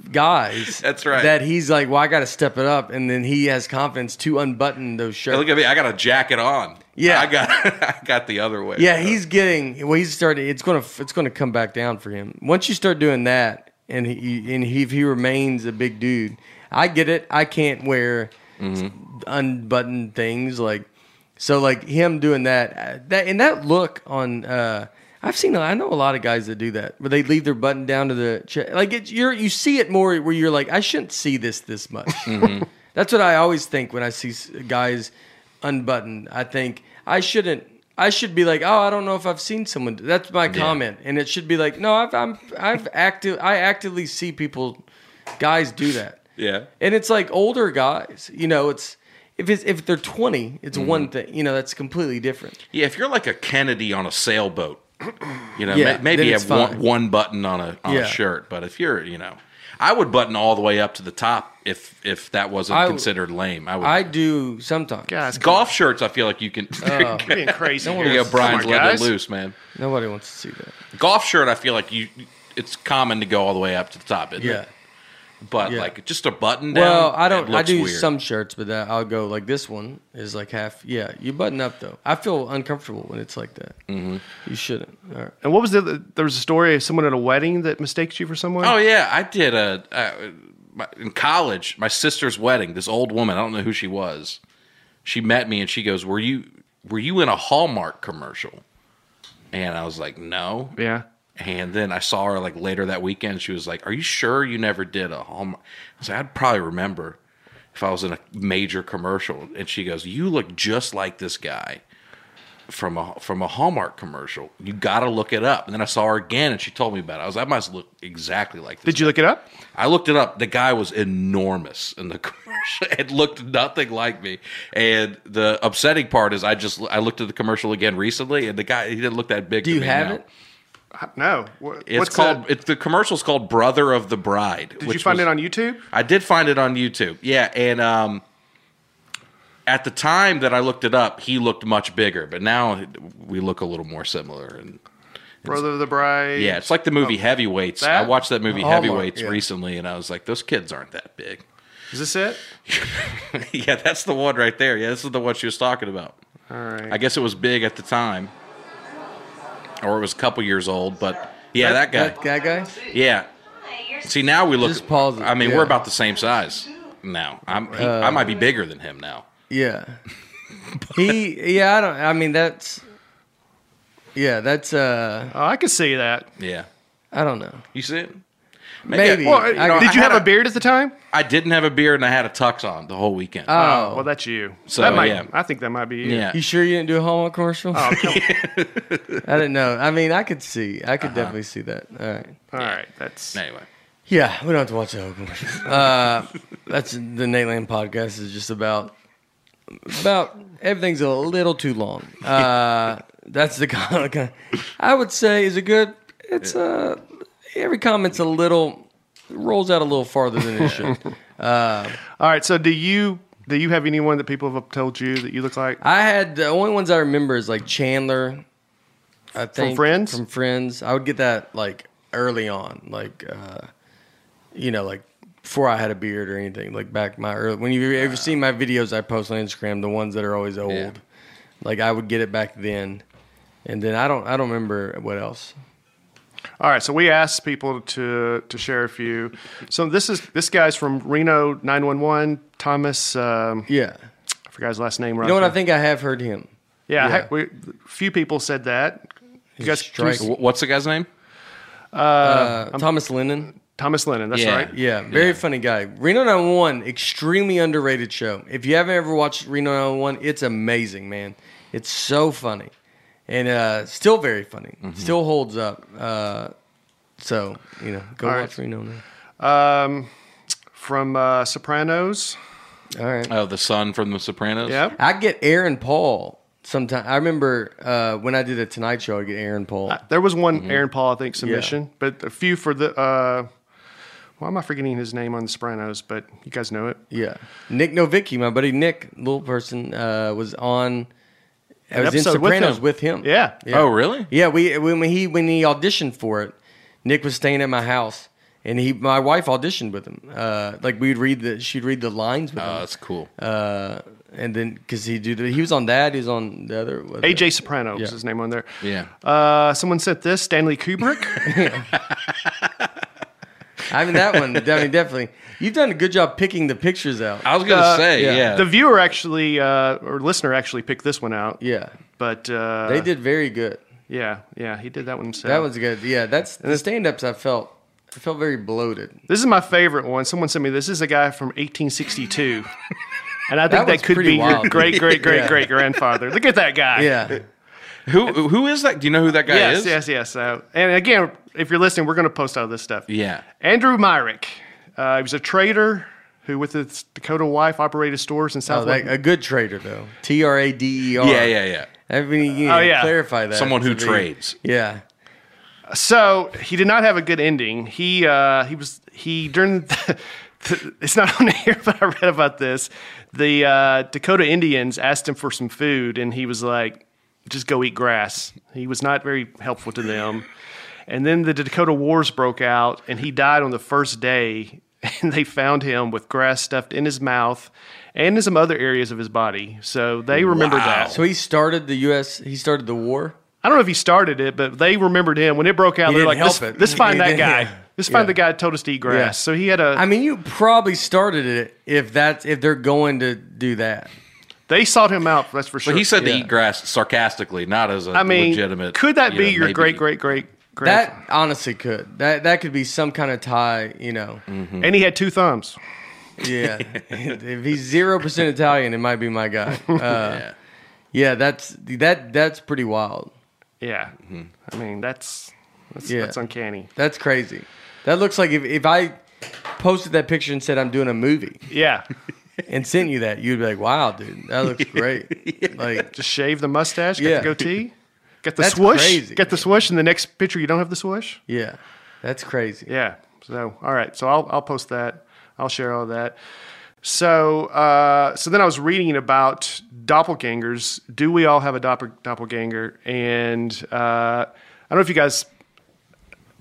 guys. That's right. That he's like, well, I got to step it up, and then he has confidence to unbutton those Hey, shirts. look at me, I got a jacket on. Yeah. I got, I got the other way. Yeah, he's getting. Well, he's starting. It's gonna. It's gonna come back down for him once you start doing that, and he and he, if he remains a big dude. I get it. I can't wear unbuttoned things like so. Like him doing that. uh, That and that look on. uh I've seen. I know a lot of guys that do that, where they leave their button down to the chest. Like it's you're you see it more where you're like, I shouldn't see this this much. That's what I always think when I see s- guys unbuttoned. I think I shouldn't. I should be like, oh, I don't know if I've seen someone. do-" That's my comment, and it should be like, no, I've I'm, I've active. I actively see people, guys do that, Yeah. and it's like older guys. You know, it's if it's if they're twenty, it's Mm-hmm. one thing. You know, that's completely different. Yeah, if you're like a Kennedy on a sailboat, you know, Yeah, ma- maybe then you it's have one, fine. one button on a on Yeah. a shirt. But if you're, you know, I would button all the way up to the top if if that wasn't I w- considered lame. I would. I do sometimes. Guys, Golf shirts, I feel like you can. Oh. you're being crazy. Here you go, Brian's Come on, letting it guys. loose, man. Nobody wants to see that. Golf shirt, I feel like you. It's common to go all the way up to the top, isn't Yeah. it? But Yeah. like just a button down. Well, I it don't. I looks do weird. some shirts, but that I'll go like this one is like half. Yeah, you button up though. I feel uncomfortable when it's like that. Mm-hmm. You shouldn't. All right. And what was the? There was a story of someone at a wedding that mistakes you for someone. Oh yeah, I did a uh, my- in college. My sister's wedding. This old woman, I don't know who she was. She met me and she goes, "Were you were you in a Hallmark commercial?" And I was like, "No." Yeah. And then I saw her like later that weekend. She was like, "Are you sure you never did a Hallmark?" I was like, "I'd probably remember if I was in a major commercial." And she goes, "You look just like this guy from a from a Hallmark commercial. You got to look it up." And then I saw her again, and she told me about it. I was like, "I must look exactly like this." Did you look it up? I looked it up. The guy was enormous in the commercial. It looked nothing like me. And the upsetting part is, I just I looked at the commercial again recently, and the guy he didn't look that big. Do to you me have now. it? No. What, It's what's called. that? It's the commercial's called "Brother of the Bride." Did you find it on YouTube? I did find it on YouTube. Yeah, and um, at the time that I looked it up, he looked much bigger, but now we look a little more similar. And Brother of the Bride. yeah, it's like the movie Heavyweights. that? I watched that movie Hallmark, Heavyweights yeah. recently, and I was like, those kids aren't that big. Is this it? Yeah, that's the one right there. Yeah, this is the one she was talking about. All right. I guess it was big at the time, or it was a couple years old. But yeah, that, guy. That, that guy? Yeah. See, now we look. Just pause it. I mean, Yeah. we're about the same size now. I'm. He, I might be bigger than him now. Yeah. he, yeah, I don't, I mean, that's, yeah, that's, uh, Oh, I could see that. Yeah. I don't know. You see it? Maybe. Well, I- you know, Did I you had have a beard at the time? I didn't have a beard, and I had a tux on the whole weekend. Oh. Well, that's you. So, that might, yeah. I think that might be you. yeah. You sure you didn't do a Hallmark commercial? Oh, come I didn't know. I mean, I could see. I could definitely see that. All right. All right. That's Anyway. Yeah, we don't have to watch the whole commercial. Uh, that's the Nateland podcast is just about about everything's a little too long. Uh, that's the kind of, kind of- I would say is a good. It's uh every comment's a little rolls out a little farther than it should. all right. So, do you do you have anyone that people have told you that you look like? I had the only ones I remember is like Chandler. I think Friends? From Friends, I would get that like early on, like uh, you know, like before I had a beard or anything. Like back my early when you ever seen my videos I post on Instagram, the ones that are always old, Yeah. like I would get it back then, and then I don't I don't remember what else. All right, so we asked people to to share a few. So this is this guy's from Reno nine one one, Thomas. Um, Yeah, I forgot his last name. you know what? I think I have heard him. Yeah, yeah. I- we, few people said that. You guys, strike. Wh- What's the guy's name? Uh, Thomas Lennon. Thomas Lennon. That's Yeah. right. Yeah, very Yeah. funny guy. Reno nine one one, extremely underrated show. If you haven't ever watched Reno nine one one, it's amazing, man. It's so funny. And uh, still very funny. Mm-hmm. Still holds up. Uh, so, you know, go All watch right. Reno now. Um, from uh, Sopranos. All right. Oh, the son from The Sopranos. Yeah. I get Aaron Paul sometimes. I remember uh, when I did a Tonight Show, I get Aaron Paul. Uh, There was one Mm-hmm. Aaron Paul, I think, submission, but a few for the. Uh, why am I forgetting his name on The Sopranos? But you guys know it. Yeah. Nick Novicki, my buddy Nick, little person, uh, was on. I An was in episode with Sopranos him. with him. Yeah. Yeah. Oh, really? Yeah, we when he when he auditioned for it, Nick was staying at my house, and he my wife auditioned with him. Uh, like we'd read the she'd read the lines with Oh, him, that's cool. uh, and then because he do the, he was on that, he was on the other what A the- J Soprano was Yeah. his name on there. Yeah. Uh, someone sent this Stanley Kubrick. I mean that one. I mean definitely. You've done a good job picking the pictures out. I was gonna Uh, say, yeah. yeah. The viewer actually, uh, or listener actually picked this one out. Yeah, But uh, they did very good. Yeah, yeah, he did that one himself. That was good. Yeah, that's the stand-ups. I felt I felt very bloated. This is my favorite one. Someone sent me this. This is a guy from eighteen sixty-two. And I think That that, one's could pretty be your wild. great, great, great, Yeah. great grandfather. Look at that guy. Yeah, who who is that? Do you know who that guy Yes, is? yes, yes. Uh, and again, if you're listening, we're going to post all this stuff. Yeah. Andrew Myrick. Uh, he was a trader who, with his Dakota wife, operated stores in oh, South. that, a good trader though. T R A D E R. Yeah, yeah, yeah. I mean, you Oh, know, yeah. clarify that. Someone who to me. trades. Yeah. So he did not have a good ending. He uh, he was he during the, the, it's not on here, but I read about this. The uh, Dakota Indians asked him for some food, and he was like, "Just go eat grass." He was not very helpful to them. And then the Dakota Wars broke out, and he died on the first day. And they found him with grass stuffed in his mouth and in some other areas of his body. So they remembered Wow. that. So he started the U S. He started the war. I don't know if he started it, but they remembered him when it broke out. He They're didn't like, help let's, it. let's find He that didn't- guy. yeah. Let's find Yeah. the guy that told us to eat grass. Yeah. So he had a. I mean, you probably started it if that's if they're going to do that. they sought him out. That's for sure. But he said to Yeah. eat grass sarcastically, not as a I mean, legitimate. could that you be know, your maybe- great, great, great, great? That honestly could. That that could be some kind of tie. You know. and he had two thumbs. Yeah. If he's zero percent Italian, it might be my guy. Uh, Yeah. yeah. That's that. That's pretty wild. Yeah. I mean, that's that's, Yeah. that's uncanny. That's crazy. That looks like if if I posted that picture and said I'm doing a movie Yeah. and sent you that, you'd be like, "Wow, dude, that looks great." Like, Just shave the mustache, get Yeah. the goatee, get the That's swoosh, crazy. get the swoosh, and the next picture you don't have the swoosh. yeah, that's crazy. Yeah. So all right. So I'll I'll post that. I'll share all that. So uh, so then I was reading about doppelgangers. Do we all have a doppel, doppelganger? And uh, I don't know if you guys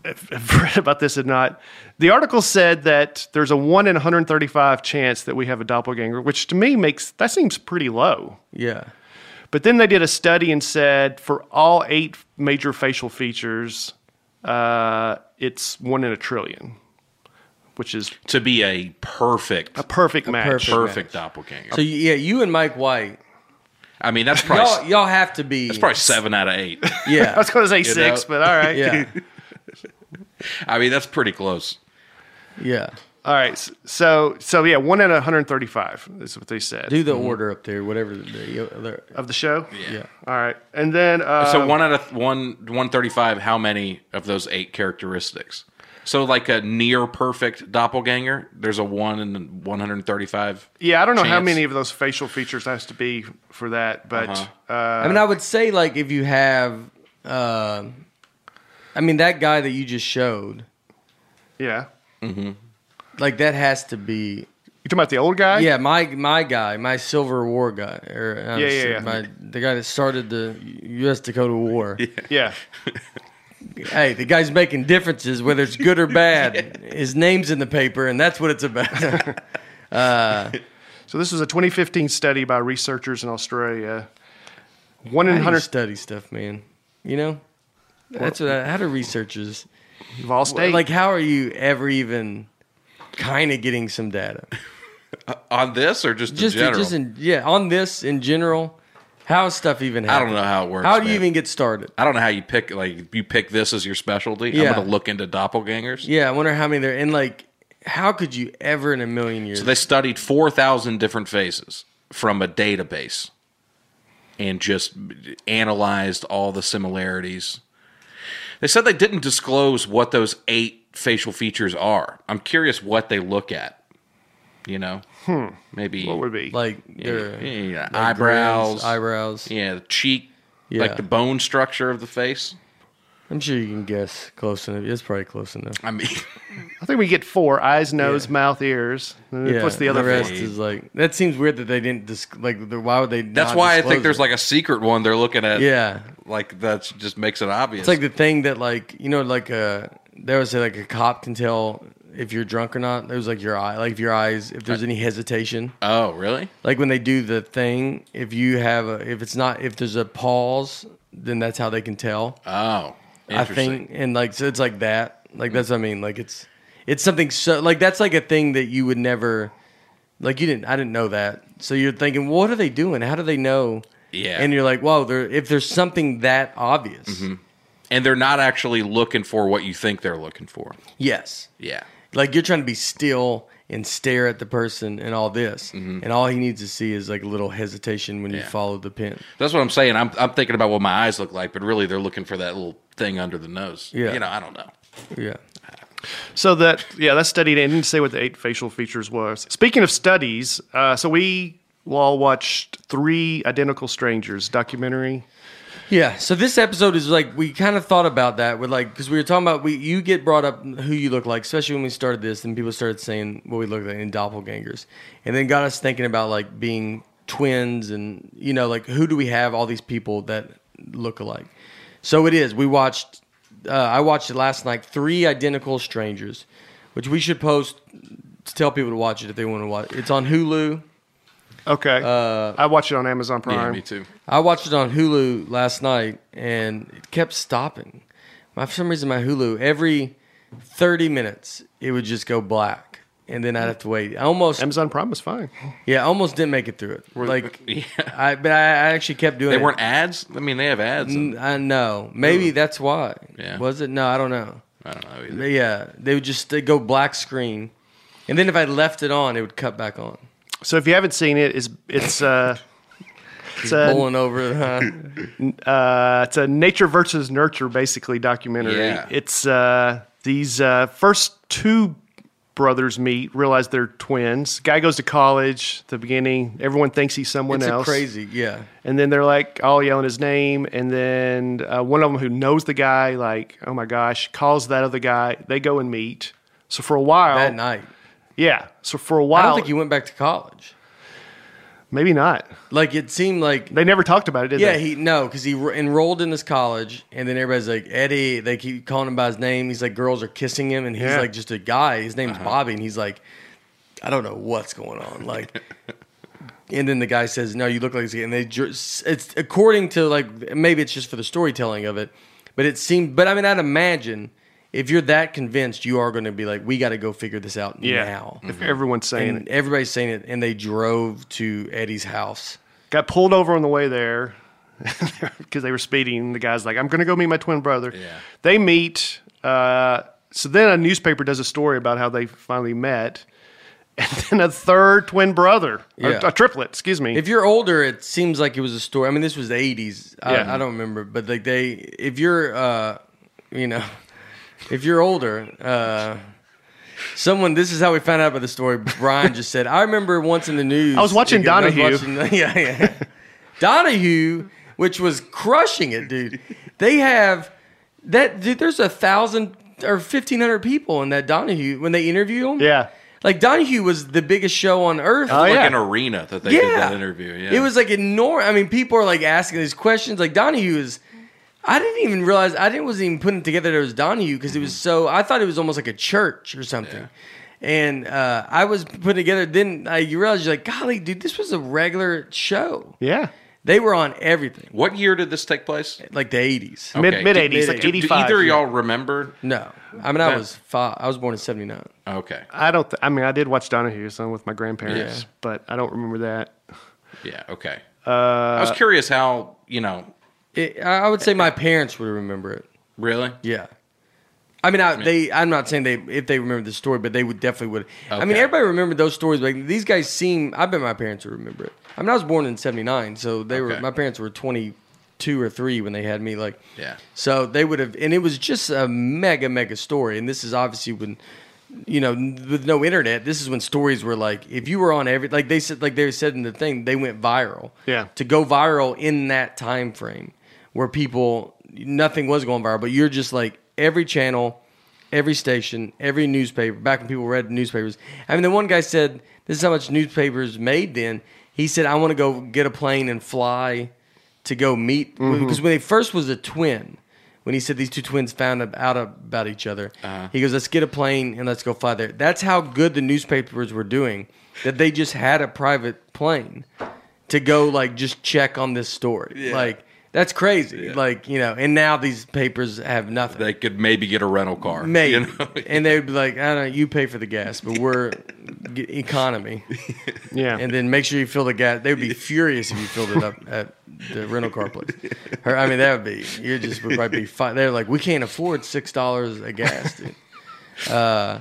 if I've read about this or not. The article said that there's a one in one hundred thirty-five chance that we have a doppelganger, which to me makes that seems pretty low. Yeah. But then they did a study and said for all eight major facial features, uh, it's one in a trillion, which is To be a perfect, a perfect match. perfect- perfect doppelganger. So yeah, you and Mike White, I mean, that's probably y'all y'all have to be. that's probably seven out of eight. I Yeah. was going to say six, know? but all right. Yeah. I mean, that's pretty close. Yeah. All right. So, so yeah, one out of one hundred thirty-five is what they said Do the order up there, whatever the, the of the show. yeah. All right. And then, uh, So one out of one one thirty five. How many of those eight characteristics? So like a near perfect doppelganger, there's a one in one hundred thirty five. yeah, I don't know how chance. many of those facial features has to be for that, but Uh-huh. uh, I mean, I would say like if you have, uh, I mean that guy that you just showed, yeah. like that has to be. You talking about the old guy? Yeah, my my guy, my Civil War guy, or uh, Yeah, yeah, yeah. My, the guy that started the U S Dakota War. Yeah. Hey, the guy's making differences, whether it's good or bad. His name's in the paper, and that's what it's about. So this was a twenty fifteen study by researchers in Australia. One in How do you hundred study stuff, man? You know, that's what. I, how do researchers of all state. like? How are you ever even kind of getting some data? On this or just, Just, in general? just in yeah, on this in general. How is stuff even I happen? don't know how it works. How do you man. even get started? I don't know how you pick like you pick this as your specialty. Yeah. I'm going to look into doppelgangers. Yeah, I wonder how many there. And like, how could you ever in a million years? So they studied four thousand different faces from a database and just analyzed all the similarities. They said they didn't disclose what those eight facial features are. I'm curious what they look at. You know, hmm. maybe what would be? like yeah, their yeah, like eyebrows, grins, eyebrows. yeah, the cheek, Yeah. like the bone structure of the face. I'm sure you can guess close enough. It's probably close enough. I mean, I think we get four: eyes, nose, Yeah. mouth, ears. And then Yeah, what's the other rest four? is like that. Seems weird that they didn't dis- like. The, why would they? that's not why I disclose think there's it? like a secret one they're looking at. yeah. like that just makes it obvious. It's like the thing that like you know like uh they always say like a cop can tell if you're drunk or not. It was like your eye, like if your eyes, if there's any hesitation. oh, really? Like when they do the thing, if you have a, if it's not, if there's a pause, then that's how they can tell. Oh, I interesting. think, and like so it's like that. Like that's what I mean. Like it's it's something so like that's like a thing that you would never like you didn't I didn't know that. So you're thinking, what are they doing? How do they know? Yeah. And you're like, whoa, there if there's something that obvious. And they're not actually looking for what you think they're looking for. Yes. Yeah. Like you're trying to be still and stare at the person and all this. And all he needs to see is like a little hesitation when you Yeah. follow the pin. That's what I'm saying. I'm I'm thinking about what my eyes look like, but really they're looking for that little thing under the nose. Yeah. You know, I don't know. Yeah. So that yeah, that study they didn't say what the eight facial features was. Speaking of studies, uh, so we all watched Three Identical Strangers documentary. Yeah, so this episode is like we kind of thought about that with like because we were talking about we you get brought up who you look like, especially when we started this, and people started saying what we look like in doppelgangers, and then got us thinking about like being twins and you know like who do we have all these people that look alike. So it is we watched uh, I watched it last night, Three Identical Strangers, which we should post to tell people to watch it if they want to watch. It's on Hulu. Okay, Uh, I watched it on Amazon Yeah, Prime. me too. I watched it on Hulu last night, and it kept stopping. My, for some reason, my Hulu, every thirty minutes, it would just go black, and then I'd have to wait. I almost, Amazon Prime was fine. yeah, I almost didn't make it through it. Like, Yeah. I, but I, I actually kept doing They it. weren't ads? I mean, they have ads. and- N- I know. Maybe that's why. Yeah. Was it? No, I don't know. I don't know either. But yeah, they would just they'd go black screen, and then if I left it on, it would cut back on. So if you haven't seen it, it's it's uh, it's a Pulling over, huh? uh, it's a nature versus nurture basically documentary. Yeah. It's uh, these uh, first two brothers meet, realize they're twins. Guy goes to college. At the beginning, everyone thinks he's someone It's a else. crazy, yeah. And then they're like all yelling his name. And then uh, one of them who knows the guy, like, oh my gosh, calls that other guy. They go and meet. So for a while, That night, yeah. So for a I while, don't think he went back to college. Maybe not. Like it seemed like They never talked about it, did yeah, they? he no, because he re- enrolled in this college, and then everybody's like Eddie. They keep calling him by his name. He's like girls are kissing him, and he's Yeah. like just a guy. His name's Uh-huh. Bobby, and he's like, I don't know what's going on. Like, and then the guy says, "No, you look like this guy." And they just it's according to like maybe it's just for the storytelling of it, but it seemed. But I mean, I'd imagine if you're that convinced, you are going to be like, we got to go figure this out Yeah. now. If everyone's saying And it. everybody's saying it, and they drove to Eddie's house. Got pulled over on the way there because they were speeding. The guy's like, I'm going to go meet my twin brother. Yeah. They meet. Uh, so then a newspaper does a story about how they finally met. And then a third twin brother, or Yeah. a triplet, excuse me. If you're older, it seems like it was a story. I mean, this was the eighties. I, Yeah. I don't remember, but like they, if you're, uh, you know, if you're older, uh, someone. This is how we found out about the story. Brian just said, "I remember once in the news." I was watching I was Donahue. watching- yeah, yeah. Donahue, which was crushing it, dude. They have that. Dude, there's a thousand or fifteen hundred people in that Donahue when they interview him. yeah. Like Donahue was the biggest show on earth. Oh, like yeah. an arena that they did that interview. Yeah. It was like enormous. I mean, people are like asking these questions. Like Donahue is. I didn't even realize. I didn't wasn't even putting together that it was Donahue because it was so. I thought it was almost like a church or something. Yeah. And uh, I was putting together. Then uh, you realize you're like, golly, dude, this was a regular show. Yeah. They were on everything, What year did this take place? like the eighties. Okay. Mid mid eighties, like Do, eighty do five. either of y'all remember? No, I mean I That- was five. I was born in seventy-nine. Okay. I don't. Th- I mean, I did watch Donahue, so with my grandparents, Yeah. but I don't remember that. Yeah. Okay. Uh, I was curious how you know. It, I I would say my parents would remember it. Really? Yeah. I mean, I, they. I'm not saying they if they remember the story, but they would definitely would. I mean, Okay. everybody remembered those stories. Like these guys seem. I bet my parents would remember it. I mean, I was born in seventy-nine, so they were. Okay. My parents were twenty-two or three when they had me. Like, Yeah. So they would have, and it was just a mega mega story. And this is obviously when, you know, with no internet, this is when stories were like, if you were on every, like they said, like they said in the thing, they went viral. Yeah. To go viral in that time frame where people, nothing was going viral, but you're just like every channel, every station, every newspaper. Back when people read newspapers. I mean, the one guy said, "This is how much newspapers made then." He said, "I want to go get a plane and fly to go meet." Because when they first was a twin, when he said these two twins found out about each other, Uh-huh. he goes, "Let's get a plane and let's go fly there." That's how good the newspapers were doing, that they just had a private plane to go like just check on this story. Yeah. Like that's crazy. Yeah. Like, you know, and now these papers have nothing. They could maybe get a rental car. Maybe. You know? And they'd be like, I don't know, you pay for the gas, but we're g- economy. yeah. And then make sure you fill the gas. They would be furious if you filled it up at the rental car place. Or, I mean, that would be, you just would probably be fine. They're like, we can't afford six dollars a gas, dude. Uh,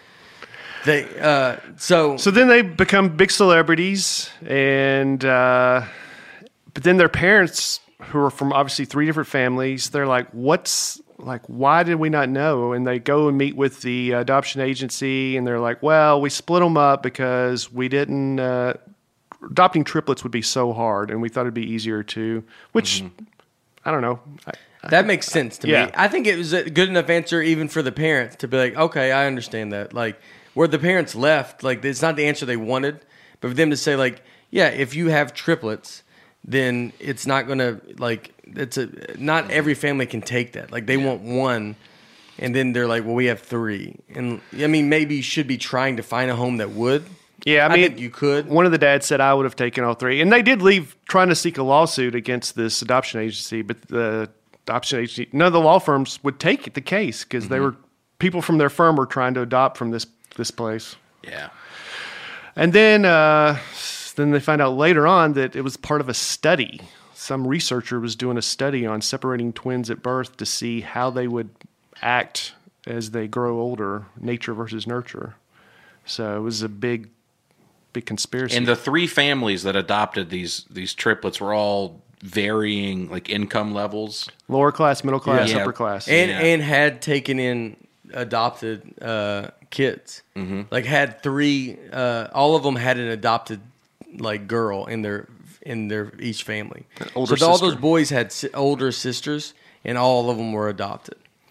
they, uh, so, So then they become big celebrities, and uh, but then their parents, who are from obviously three different families, they're like, "What's like? Why did we not know?" And they go and meet with the adoption agency, and they're like, "Well, we split them up because we didn't. Uh, adopting triplets would be so hard, and we thought it'd be easier to." Which I don't know. I, that makes sense to Yeah. me. I think it was a good enough answer even for the parents to be like, okay, I understand that. Like, where the parents left, like, it's not the answer they wanted, but for them to say, like, yeah, if you have triplets, then it's not going to, like, it's a, not every family can take that. Like, they want one, and then they're like, well, we have three. And, I mean, maybe you should be trying to find a home that would. Yeah, I I mean, think you could. One of the dads said I would have taken all three, and they did leave trying to seek a lawsuit against this adoption agency, but the adoption agency, none of the law firms would take the case because they were people from their firm were trying to adopt from this this place, Yeah. and then uh, then they find out later on that it was part of a study. Some researcher was doing a study on separating twins at birth to see how they would act as they grow older, nature versus nurture. So it was a big. Big conspiracy. And the three families that adopted these these triplets were all varying like income levels. Lower class, middle class, Yeah. upper class. And, Yeah. and had taken in adopted uh, kids. Mm-hmm. Like had three, uh, all of them had an adopted like girl in their in their each family. older so all sister. those boys had si- older sisters, and all of them were adopted.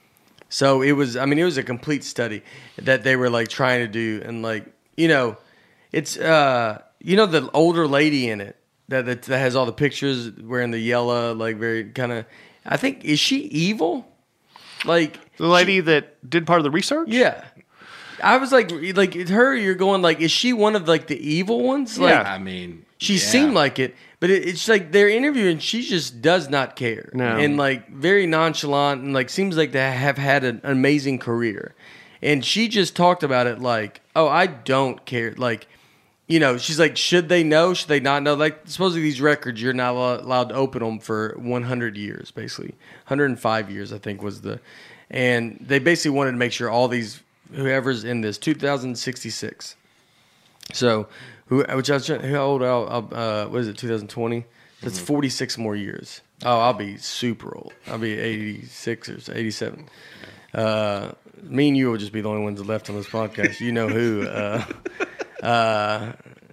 So it was, I mean, it was a complete study that they were like trying to do, and like you know, it's uh, you know the older lady in it that that, that has all the pictures wearing the yellow, like very kind of. I think is she evil? Like The lady that did part of the research? yeah. I was like, like her. You're going like, is she one of like the evil ones? Like, Yeah. I mean, she yeah. seemed like it, but it, it's like they're interviewing. She just does not care, No. and like very nonchalant, and like seems like they have had an amazing career. And she just talked about it like, oh, I don't care. Like, you know, she's like, should they know? Should they not know? Like, supposedly these records, you're not allo- allowed to open them for one hundred years, basically. one hundred five years, I think, was the. And they basically wanted to make sure all these, whoever's in this, two thousand sixty-six. So, who, which I was trying, how old, I'll, I'll, uh, what is it, twenty twenty? That's Mm-hmm. forty-six more years. Oh, I'll be super old. I'll be eighty-six or eighty-seven. Uh, me and you will just be the only ones left on this podcast. You know who. Uh, uh,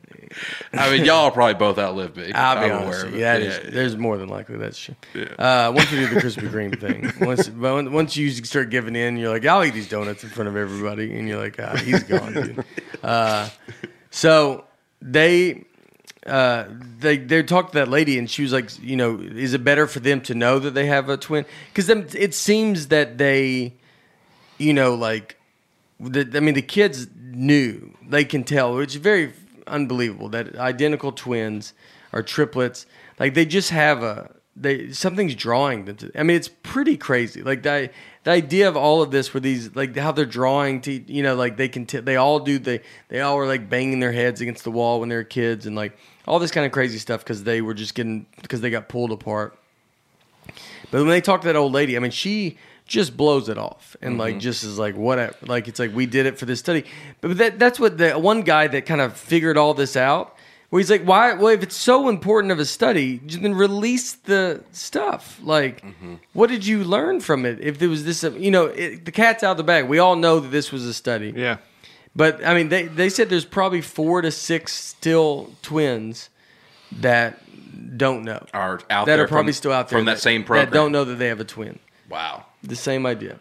I mean, y'all probably both outlive me. I'll be I'm honest aware with of you. it. That Yeah, is, yeah. there's more than likely that's true. Yeah. Uh, once we do the Krispy Kreme thing, once but when, once you start giving in, you're like, I'll eat these donuts in front of everybody, and you're like, ah, he's gone, dude. Uh, so they. Uh, they they talked to that lady and she was like, you know, is it better for them to know that they have a twin? Because it seems that they, you know, like, the, I mean, the kids knew, they can tell. It's very unbelievable that identical twins or triplets, like they just have a they something's drawing them to. I mean, it's pretty crazy. Like the the idea of all of this, where these like how they're drawing to, you know, like they can t- they all do they they all were like banging their heads against the wall when they were kids and like all this kind of crazy stuff because they were just getting because they got pulled apart. But when they talk to that old lady, I mean, she just blows it off and like just is like whatever. Like it's like we did it for this study. But that that's what the one guy that kind of figured all this out. Where he's like, why? Well, if it's so important of a study, then release the stuff. Like, what did you learn from it? If there was this, you know, it, the cat's out of the bag. We all know that this was a study. Yeah. But I mean, they they said there's probably four to six still twins that don't know. Are out that there are probably from- still out there from that same program. that don't know that they have a twin. Wow. The same idea.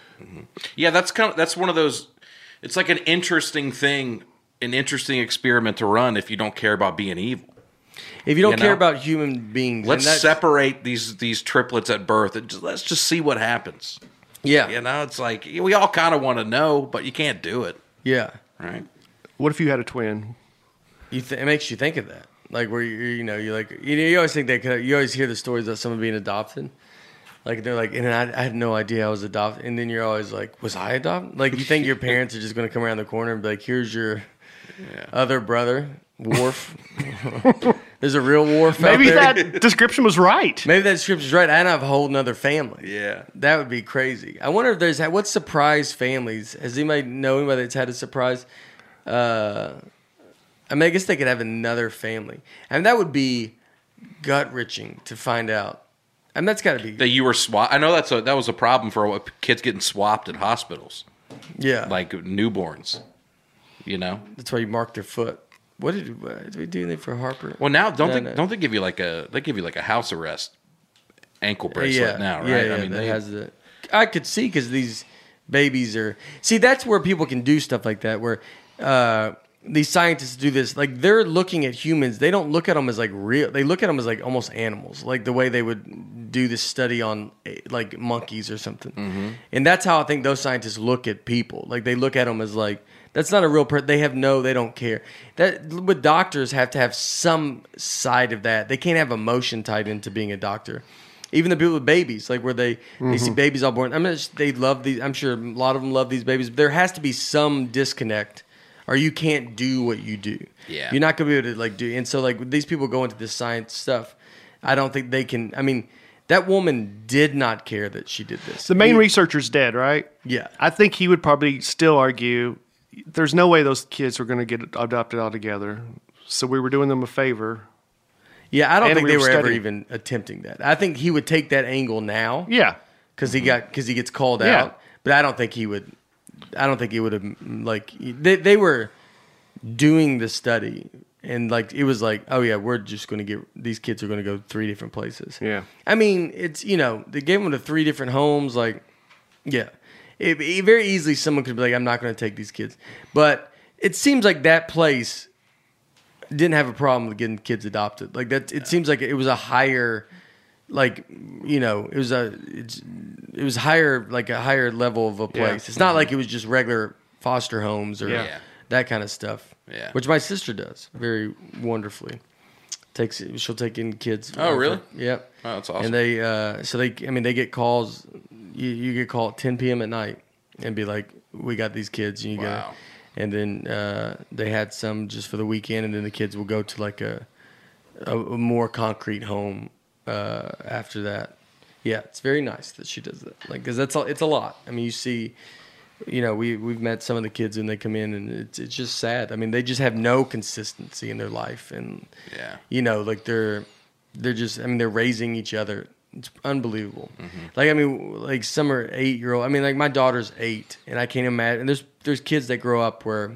Yeah, that's kind of that's one of those. It's like an interesting thing, an interesting experiment to run if you don't care about being evil. If you don't You care know? about human beings, Let's and that's- separate these these triplets at birth and just, let's just see what happens. Yeah, You know, it's like we all kind of want to know, but you can't do it, yeah. right? What if you had a twin? You th- it makes you think of that, like where you you know you like you know you always think they could. You always hear the stories of someone being adopted. Like they're like, and I, I had no idea I was adopted, and then you're always like, was I adopted? Like you think your parents are just going to come around the corner and be like, here's your other brother, Worf. There's a real Worf out Maybe there. that description was right. Maybe that description's right. I have a whole nother family. Yeah. That would be crazy. I wonder if there's what surprise families. Has anybody know anybody that's had a surprise? Uh, I mean, I guess they could have another family, and that would be gut wrenching to find out. And that's got to be That you were swapped. I know that's a that was a problem for kids getting swapped in hospitals, yeah. like newborns. You know. That's why you mark their foot. What did, what did we do anything for Harper? Well, now don't No, they no. don't they give you like a they give you like a house arrest ankle yeah, bracelet now, right? Yeah, yeah, I mean, that they, has the. I could see because these babies are. See, that's where people can do stuff like that. Where uh, these scientists do this, like they're looking at humans. They don't look at them as like real. They look at them as like almost animals, like the way they would do this study on eh, like monkeys or something. Mm-hmm. And that's how I think those scientists look at people. Like they look at them as like. That's not a real person. They have no, they don't care. That with doctors have to have some side of that. They can't have emotion tied into being a doctor. Even the people with babies, like where they, mm-hmm. they see babies all born. I mean, it's- they love these. I'm sure a lot of them love these babies. But there has to be some disconnect, or you can't do what you do. Yeah. You're not gonna be able to like do. And so like when these people go into this science stuff, I don't think they can. I mean, that woman did not care that she did this. The main He- researcher's dead, right? Yeah. I think he would probably still argue there's no way those kids were going to get adopted altogether. So we were doing them a favor. Yeah, I don't And think we they were were ever studying. even attempting that. I think he would take that angle now. Yeah. because he got because he gets called Yeah. out. But I don't think he would. I don't think he would have like they they were doing the study and like it was like, oh yeah, we're just going to get these kids are going to go three different places. Yeah. I mean, it's you know they gave them to three different homes. Like, yeah, it, it very easily someone could be like, I'm not going to take these kids. But it seems like that place didn't have a problem with getting kids adopted. Like that, it seems like it was a higher, like you know, it was a it's, it was higher like a higher level of a place. Yeah. It's not like it was just regular foster homes or Yeah. that kind of stuff. Yeah. Which my sister does very wonderfully. Takes she'll take in kids. Oh, really? Yep. Oh, that's awesome. And they uh, so they I mean they get calls. You, you get called at ten p.m. at night and be like, we got these kids and you Wow. go. And then uh, they had some just for the weekend, and then the kids will go to like a a, a more concrete home uh, after that. Yeah, it's very nice that she does that. Like, because that's a, it's a lot. I mean, you see, you know, we we've met some of the kids when they come in, and it's it's just sad. I mean, they just have no consistency in their life, and Yeah. you know, like they're they're just. I mean, they're raising each other. It's unbelievable. Like I mean, like some are eight year old. I mean, like my daughter's eight, and I can't imagine. And there's there's kids that grow up where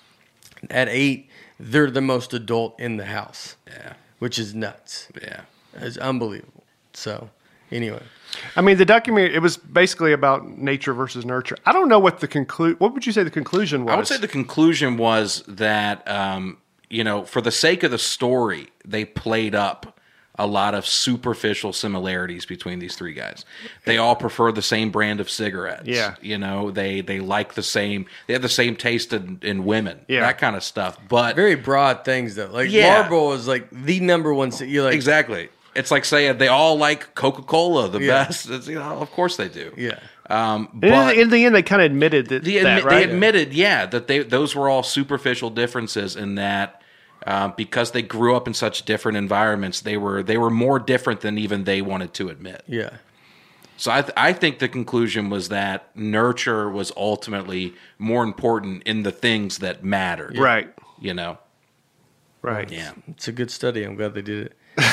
at eight they're the most adult in the house, Yeah. which is nuts. Yeah. It's unbelievable. So anyway, I mean, the documentary, it was basically about nature versus nurture. I don't know what the conclude. What would you say the conclusion was? I would say the conclusion was that, um, you know, for the sake of the story, they played up a lot of superficial similarities between these three guys. They all prefer the same brand of cigarettes. Yeah. You know, they, they like the same, they have the same taste in, in women. Yeah. That kind of stuff. But very broad things though. Like Yeah. Marlboro is like the number one. You're like exactly. It's like saying they all like Coca-Cola the Yeah. best. It's, you know, of course they do. Yeah. Um, And in, but the, in the end, they kind of admitted that, the, that admi- right? they admitted, yeah, that they those were all superficial differences in that uh, because they grew up in such different environments, they were they were more different than even they wanted to admit. Yeah. So I th- I think the conclusion was that nurture was ultimately more important in the things that mattered. Right, You know. right. Yeah. It's a good study. I'm glad they did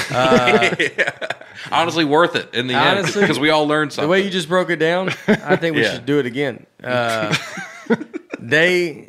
it. Honestly, worth it in the Honestly, end because we all learned The something. way you just broke it down, I think we Yeah. should do it again. Uh, they,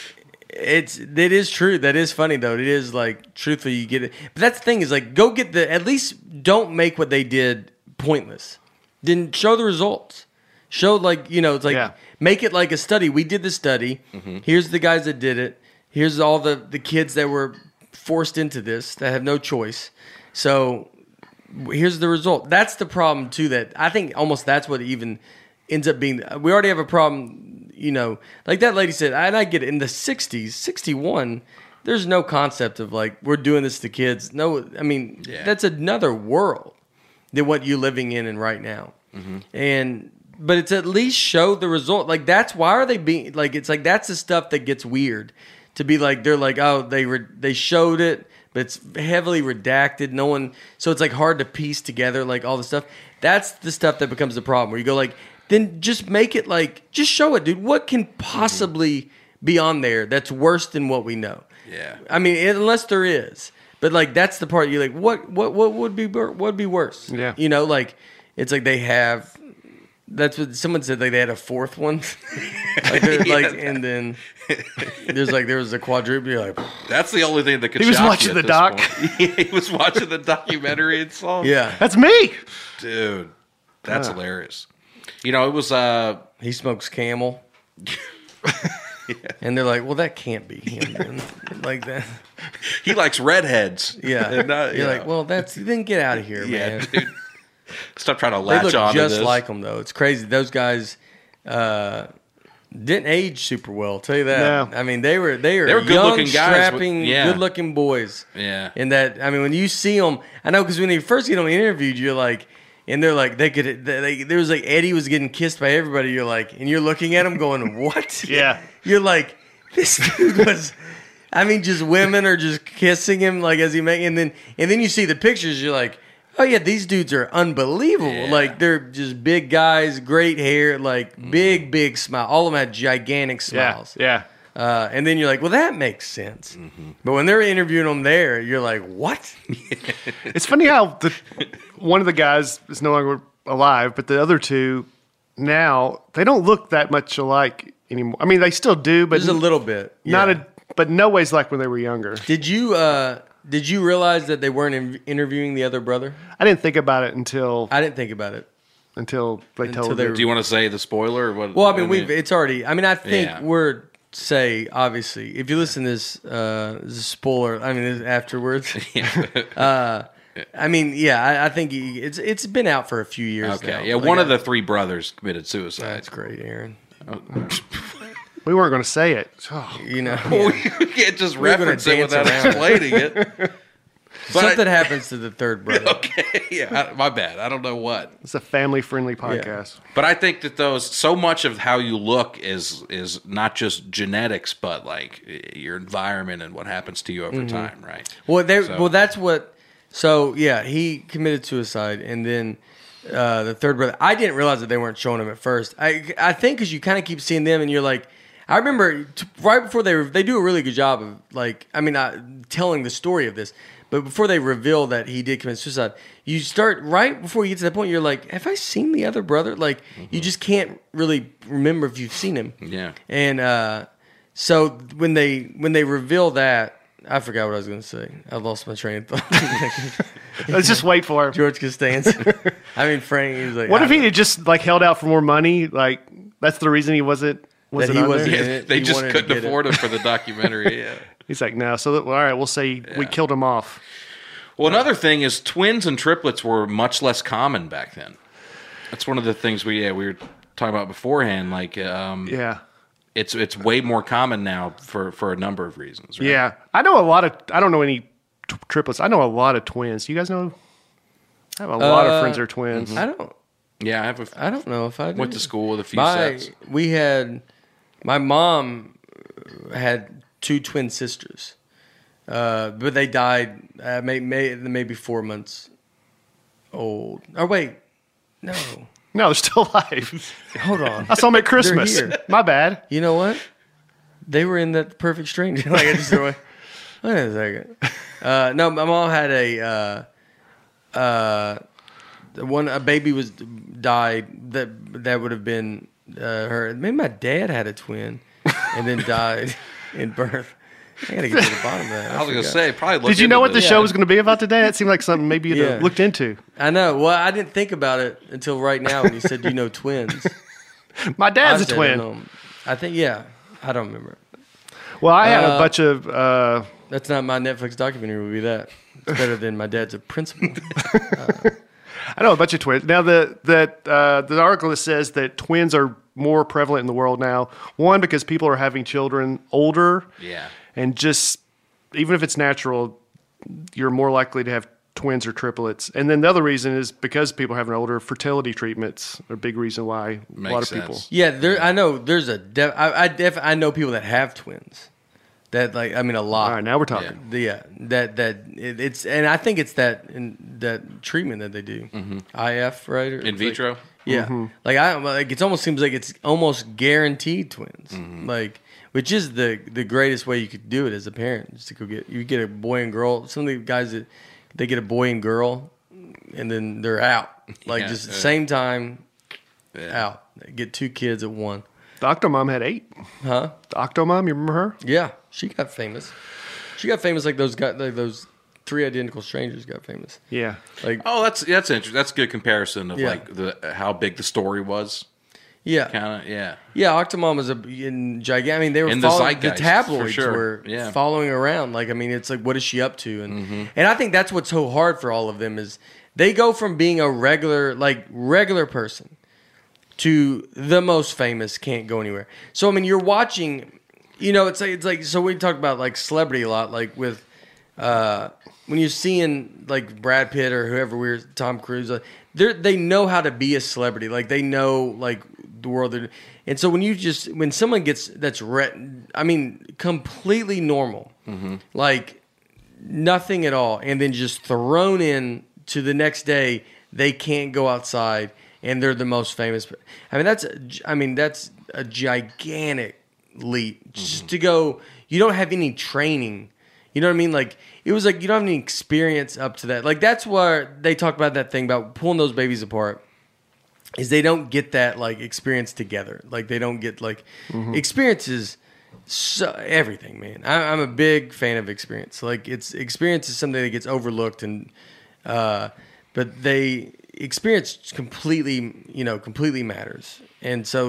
it's it is true. That is funny though. It is like truthfully, you get it. But that's the thing is like go get the at least don't make what they did pointless. Then show the results. Show like you know it's like Yeah. make it like a study. We did the study. Here's the guys that did it. Here's all the the kids that were forced into this that have no choice. So here's the result. That's the problem too. That I think almost that's what even ends up being. We already have a problem, you know. Like that lady said, and I get it. In the sixties, sixty-one, there's no concept of like we're doing this to kids. No, I mean Yeah. that's another world than what you're living in and right now. And but it's at least show the result. Like that's why are they being like it's like that's the stuff that gets weird. To be like they're like oh they re- they showed it. But it's heavily redacted. No one, so it's like hard to piece together like all the stuff. That's the stuff that becomes the problem. Where you go like, then just make it like, just show it, dude. What can possibly be on there that's worse than what we know? Yeah. I mean, unless there is. But like that's the part you're like, what what what would be wor- what would be worse? Yeah. You know, like it's like they have. That's what someone said. Like they had a fourth one, like, they're, like, and then there's like there was a quadruple. You're like, That's the only thing that could He was shock watching you at the this doc. point. he was watching the documentary and saw. yeah, That's me. Dude, that's Yeah. hilarious. You know, it was uh he smokes Camel. And they're like, well, that can't be him. Then. Like that. he likes redheads. Yeah. And not- You're yeah. like, well, that's then get out of here, yeah, man. dude. Stop trying to They latch look on just to this. like them, though. It's crazy. Those guys uh, didn't age super well. I'll tell you that. No. I mean, they were they were, They were young, good-looking guys with- strapping, yeah. good-looking boys. Yeah. And that, I mean, when you see them, I know because when they first get them interviewed, you're like, and they're like, they could, they, they, there was like Eddie was getting kissed by everybody. You're like, and you're looking at him going, what? Yeah. You're like, this dude was. I mean, just women are just kissing him like as he make, and then and then you see the pictures. You're like, oh yeah, these dudes are unbelievable. Yeah. Like they're just big guys, great hair, like big big smile. All of them had gigantic Yeah, smiles. yeah. Uh, and then you're like, well, that makes sense. But when they're interviewing them there, you're like, what? It's funny how the one of the guys is no longer alive, but the other two now they don't look that much alike anymore. I mean, they still do, but Just a little bit. not Yeah. a, but no ways like when they were younger. Did you uh, did you realize that they weren't in- interviewing the other brother? I didn't think about it until I didn't think about it. until they Until told they me. were- Do you want to say the spoiler? Or what? Well, I mean, we've it's already. I mean, I think Yeah. we're say, obviously, if you listen to this, uh, this is a spoiler. I mean, this is afterwards. uh, I mean, yeah, I, I think he, it's it's been out for a few years Okay. now. Yeah, Like, one I- of the three brothers committed suicide. That's great, Aaron. We weren't going to say it. Oh, You know, Well, you can't just We're gonna reference it dance without around it. explaining it. But I- something happens to the third brother. Okay, yeah, I- my bad. I don't know what. it's a family-friendly podcast. But I think that those so much of how you look is is not just genetics, but like your environment and what happens to you over Mm-hmm. time, right? Well, they So- well that's what. So yeah, he committed suicide, and then uh, the third brother. I didn't realize that they weren't showing him at first. I I think because you kind of keep seeing them, and you're like, I remember t- right before they they do a really good job of like, I mean, uh, telling the story of this. But before they reveal that he did commit suicide, you start right before you get to that point. You're like, have I seen the other brother? Like, you just can't really remember if you've seen him. Yeah. And uh, so when they when they reveal that, I forgot what I was going to say. I lost my train of thought. Let's just wait for him. George Costanza. I mean, Frank. He was like, What if I- he had just like held out for more money? Like that's the reason he wasn't wasn't he on wasn't there? in it. They He just wanted to couldn't get it. afford him for the documentary. Yeah. He's like, no. So that, well, all right, we'll say we Yeah. killed him off. Well, another thing is twins and triplets were much less common back then. That's one of the things we yeah, we were talking about beforehand. Like, um, Yeah, it's it's way more common now for, for a number of reasons. Right? yeah. I know a lot of. I don't know any t- triplets. I know a lot of twins. You guys know? I have a lot Uh, of friends that are twins. I don't. yeah. I have a, I don't know if I did. went to school with a few My sets. we had my mom had two twin sisters, uh, but they died uh, may, may, maybe four months old. Or wait, no, No, they're still alive. hold on. I saw them at Christmas. here. My bad. You know what? They were in that Perfect Stranger. Like I just threw away. Wait a second. Uh, no, my mom had a uh, uh, one. A baby was died that that would have been uh, her. Maybe my dad had a twin and then died in birth. I gotta get to the bottom of that. I was going to forgot. say, probably look Did you know into what the this. show was going to be about today? That seemed like something maybe you'd Yeah. have looked into. I know. Well, I didn't think about it until right now when you said you know twins. My dad's a Honestly, I twin. don't know. I think yeah. I don't remember. Well, I had a Uh, bunch of. Uh, That's not my Netflix documentary. Would be that. It's better than my dad's a principal. I know a bunch of twins. Now, the that uh, the article that says that twins are more prevalent in the world now. One, because people are having children older, Yeah. and just even if it's natural, you're more likely to have twins or triplets. And then the other reason is because people are having older, fertility treatments are a big reason why a Makes lot of sense. people. Yeah, there. I know. There's a. Def, I I, def, I know people that have twins. That like I mean a lot. All right, now we're talking. The- yeah, that that it, it's and I think it's that in, that treatment that they do. I F right or In it's like- vitro? yeah, like I like it almost seems like it's almost guaranteed twins. Like which is the the greatest way you could do it as a parent, is to go get you get a boy and girl. Some of the guys that they get a boy and girl, and then they're out like Yeah, just the yeah. same time Yeah. out. They get two kids at one. The Octomom had eight. Huh? The Octomom, you remember her? Yeah, she got famous. She got famous like those guys, like those three identical strangers got famous. Yeah. Like, Oh, that's that's interesting. That's a good comparison of Yeah. like the how big the story was. yeah, Kind of, yeah. yeah. Octomom was a in gigantic. I mean, they were In the following the, zeitgeist, tabloids for sure. were Yeah. following around. Like, I mean, it's like, what is she up to? And Mm-hmm. and I think that's what's so hard for all of them is they go from being a regular, like regular person, to the most famous, can't go anywhere. So I mean, you're watching, you know, it's like it's like so we talk about like celebrity a lot, like with uh, when you're seeing like Brad Pitt or whoever we're Tom Cruise, like, they they know how to be a celebrity, like they know like the world. They're- And so when you just when someone gets that's re- I mean, completely normal, like nothing at all, and then just thrown in to the next day, they can't go outside. And they're the most famous. I mean, that's I mean that's a gigantic leap just to go. You don't have any training. You know what I mean? Like it was like you don't have any experience up to that. Like that's where they talk about that thing about pulling those babies apart. Is they don't get that like experience together. Like they don't get like experiences. So everything, man. I, I'm a big fan of experience. Like it's experience is something that gets overlooked, and uh, but they experience completely, you know, completely matters. And so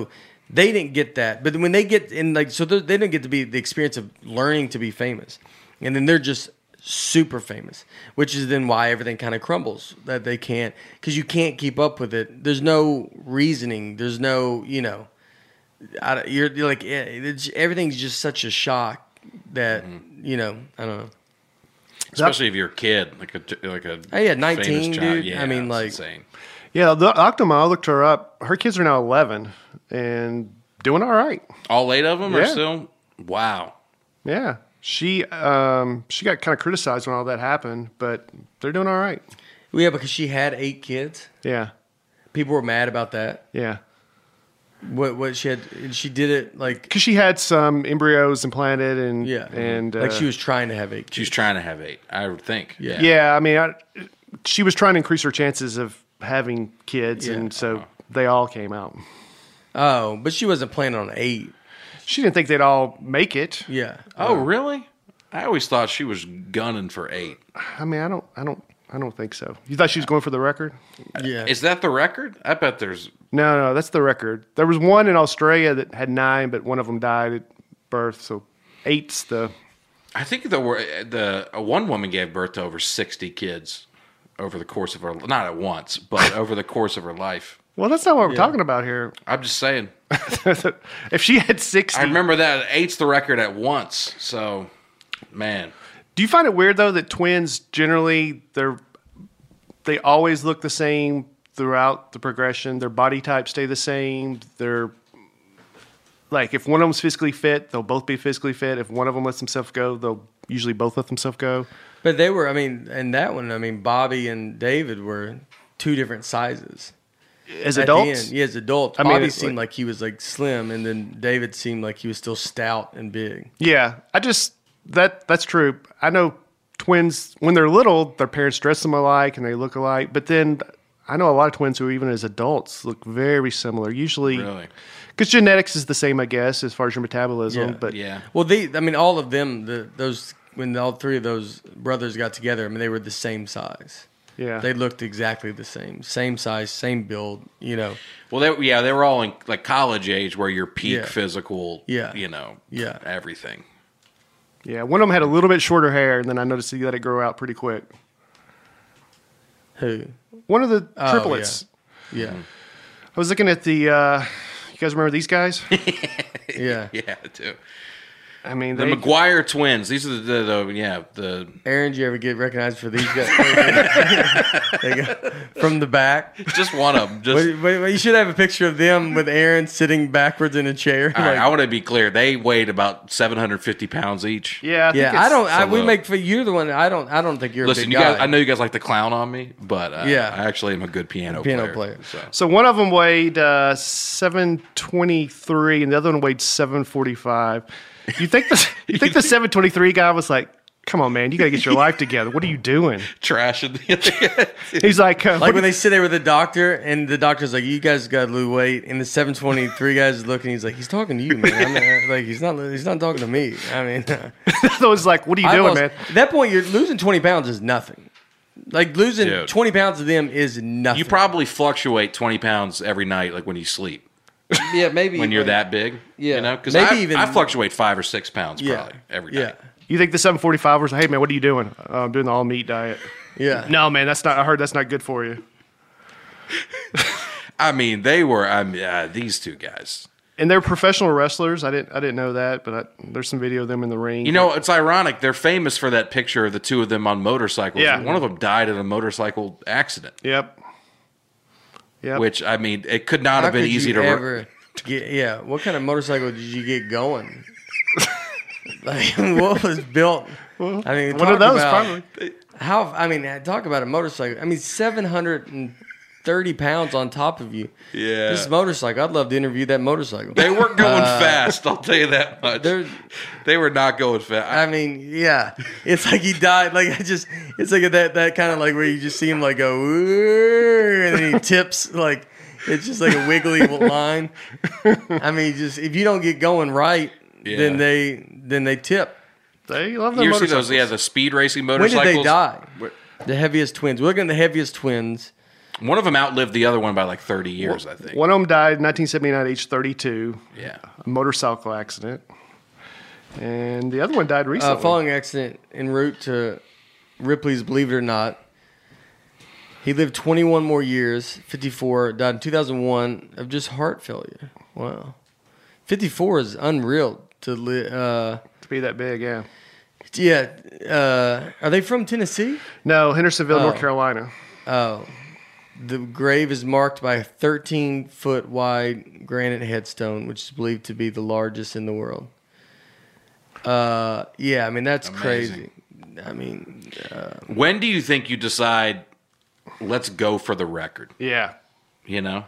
They didn't get that, but when they get in, like, so they didn't get to be the experience of learning to be famous, and then they're just super famous, which is then why everything kind of crumbles. That they can't, because you can't keep up with it. There's no reasoning. There's no, you know, I, you're, you're like it's, everything's just such a shock that mm-hmm. you know, I don't know. Especially if you're a kid, like a like a hey, yeah, nineteen, dude. Yeah, I mean, like insane. Yeah, the Octomom, I looked her up. Her kids are now eleven and doing all right. All eight of them yeah. are still wow. Yeah, she um, she got kind of criticized when all that happened, but they're doing all right. Yeah, because she had eight kids. Yeah, people were mad about that. Yeah. What what she had? She did it like because she had some embryos implanted and yeah, and like uh, she was trying to have eight. Kids. She was trying to have eight, I would think. Yeah, yeah. I mean, I, she was trying to increase her chances of having kids, yeah. and so they all came out. Oh, but she wasn't planning on eight. She didn't think they'd all make it. Yeah. Oh, really? I always thought she was gunning for eight. I mean, I don't, I don't, I don't think so. You thought she was going for the record? Yeah. Is that the record? I bet there's. No, no, that's the record. There was one in Australia that had nine, but one of them died at birth. So eight's the. I think the the uh, one woman gave birth to over sixty kids over the course of her, not at once, but over the course of her life. Well, that's not what we're Yeah. talking about here. I'm just saying. If she had sixty, I remember that eight's the record at once. So, man, do you find it weird though that twins generally they're they always look the same throughout the progression? Their body types stay the same. They're like if one of them's physically fit, they'll both be physically fit. If one of them lets themselves go, they'll usually both let themselves go. But they were, I mean, in that one, I mean, Bobby and David were two different sizes. As At adults, the end, yeah, as adults. I mean, Bobby it's seemed like- like he was like slim, and then David seemed like he was still stout and big. yeah. I just that that's true. I know twins when they're little, their parents dress them alike and they look alike. But then I know a lot of twins who even as adults look very similar. Usually, really. because genetics is the same, I guess, as far as your metabolism. Yeah. But Yeah. Well, they, I mean, all of them, the those when all three of those brothers got together, I mean, they were the same size. yeah, They looked exactly the same, same size, same build. You know, Well, they, yeah, they were all in like college age where your peak Yeah. physical, Yeah. you know, Yeah. everything. yeah. One of them had a little bit shorter hair, and then I noticed he let it grow out pretty quick. who? One of the Oh, triplets. Yeah, I was looking at the. Uh, you guys remember these guys? yeah. Yeah, too. I mean, The they, McGuire twins. These are the, the, the yeah the Aaron, did you ever get recognized for these guys? They go from the back. just one of them. Just Wait, wait, wait, you should have a picture of them with Aaron sitting backwards in a chair. all right, like- I want to be clear. They weighed about seven hundred fifty pounds each. yeah, I think yeah, it's- I don't. I, so we low. make for you're the one. I don't. I don't think you're Listen, a big you guy. guys. I know you guys like to clown on me, but uh, Yeah. I actually am a good piano piano player. player. So. So one of them weighed uh, seven twenty-three, and the other one weighed seven forty-five. You think the you think the seven twenty-three guy was like, "Come on, man, you got to get your life together. What are you doing?" Trashing the He's like, uh, Like what- when they sit there with the doctor, and the doctor's like, "You guys got to lose weight," and the seven twenty-three guys is looking. He's like, "He's talking to you, man. I'm not, like he's not. He's not talking to me. I mean, the other was like, "What are you I doing, lost- man?" At that point, you're losing twenty pounds is nothing. Like losing Dude. twenty pounds of them is nothing. You probably fluctuate twenty pounds every night, like when you sleep. yeah, maybe When you're like- that big, Yeah. you know, because Maybe I, even- I fluctuate five or six pounds yeah, probably every yeah, night. You think the seven forty-five was, "Hey, man, what are you doing?" Uh, I'm doing the all meat diet. yeah. No, man, that's not. I heard that's not good for you. I mean, they were. I mean, uh, these two guys. And they're professional wrestlers. I didn't. I didn't know that, but I, there's some video of them in the ring. You know, it's ironic. They're famous for that picture of the two of them on motorcycles. Yeah. One of them died in a motorcycle accident, Yep. Yep. which I mean, it could not How have been could easy you to. re- ever get? Yeah, what kind of motorcycle did you get going? Like what was built? I mean, one talk of those about probably. how. I mean, talk about a motorcycle. I mean, seven hundred and thirty pounds on top of you. Yeah. This motorcycle. I'd love to interview that motorcycle. They weren't going fast. I'll tell you that much. They're- They were not going fast. I mean, yeah, it's like he died. Like I just, it's like that that kind of like where you just see him like go, "Ooh," and then he tips like it's just like a wiggly line. I mean, just if you don't get going right, Yeah. then they then they tip. They love their You ever see motorcycles. those? Yeah, the speed racing When motorcycles. did they die? What- The heaviest twins. We're looking at the heaviest twins. One of them outlived the other one by like thirty years, I think. One of them died in nineteen seventy-nine at age thirty-two. Yeah. A motorcycle accident. And the other one died recently. Uh, following accident en route to Ripley's Believe It or Not. He lived twenty-one more years, fifty-four, died in two thousand one of just heart failure. Wow. fifty-four is unreal to live. Uh, to be that big, yeah. yeah. Uh, are they from Tennessee? No, Hendersonville, Oh. North Carolina. Oh. The grave is marked by a thirteen-foot wide granite headstone, which is believed to be the largest in the world. Uh, yeah, I mean, that's Amazing. crazy. I mean, uh, When do you think you decide, let's go for the record? Yeah. You know?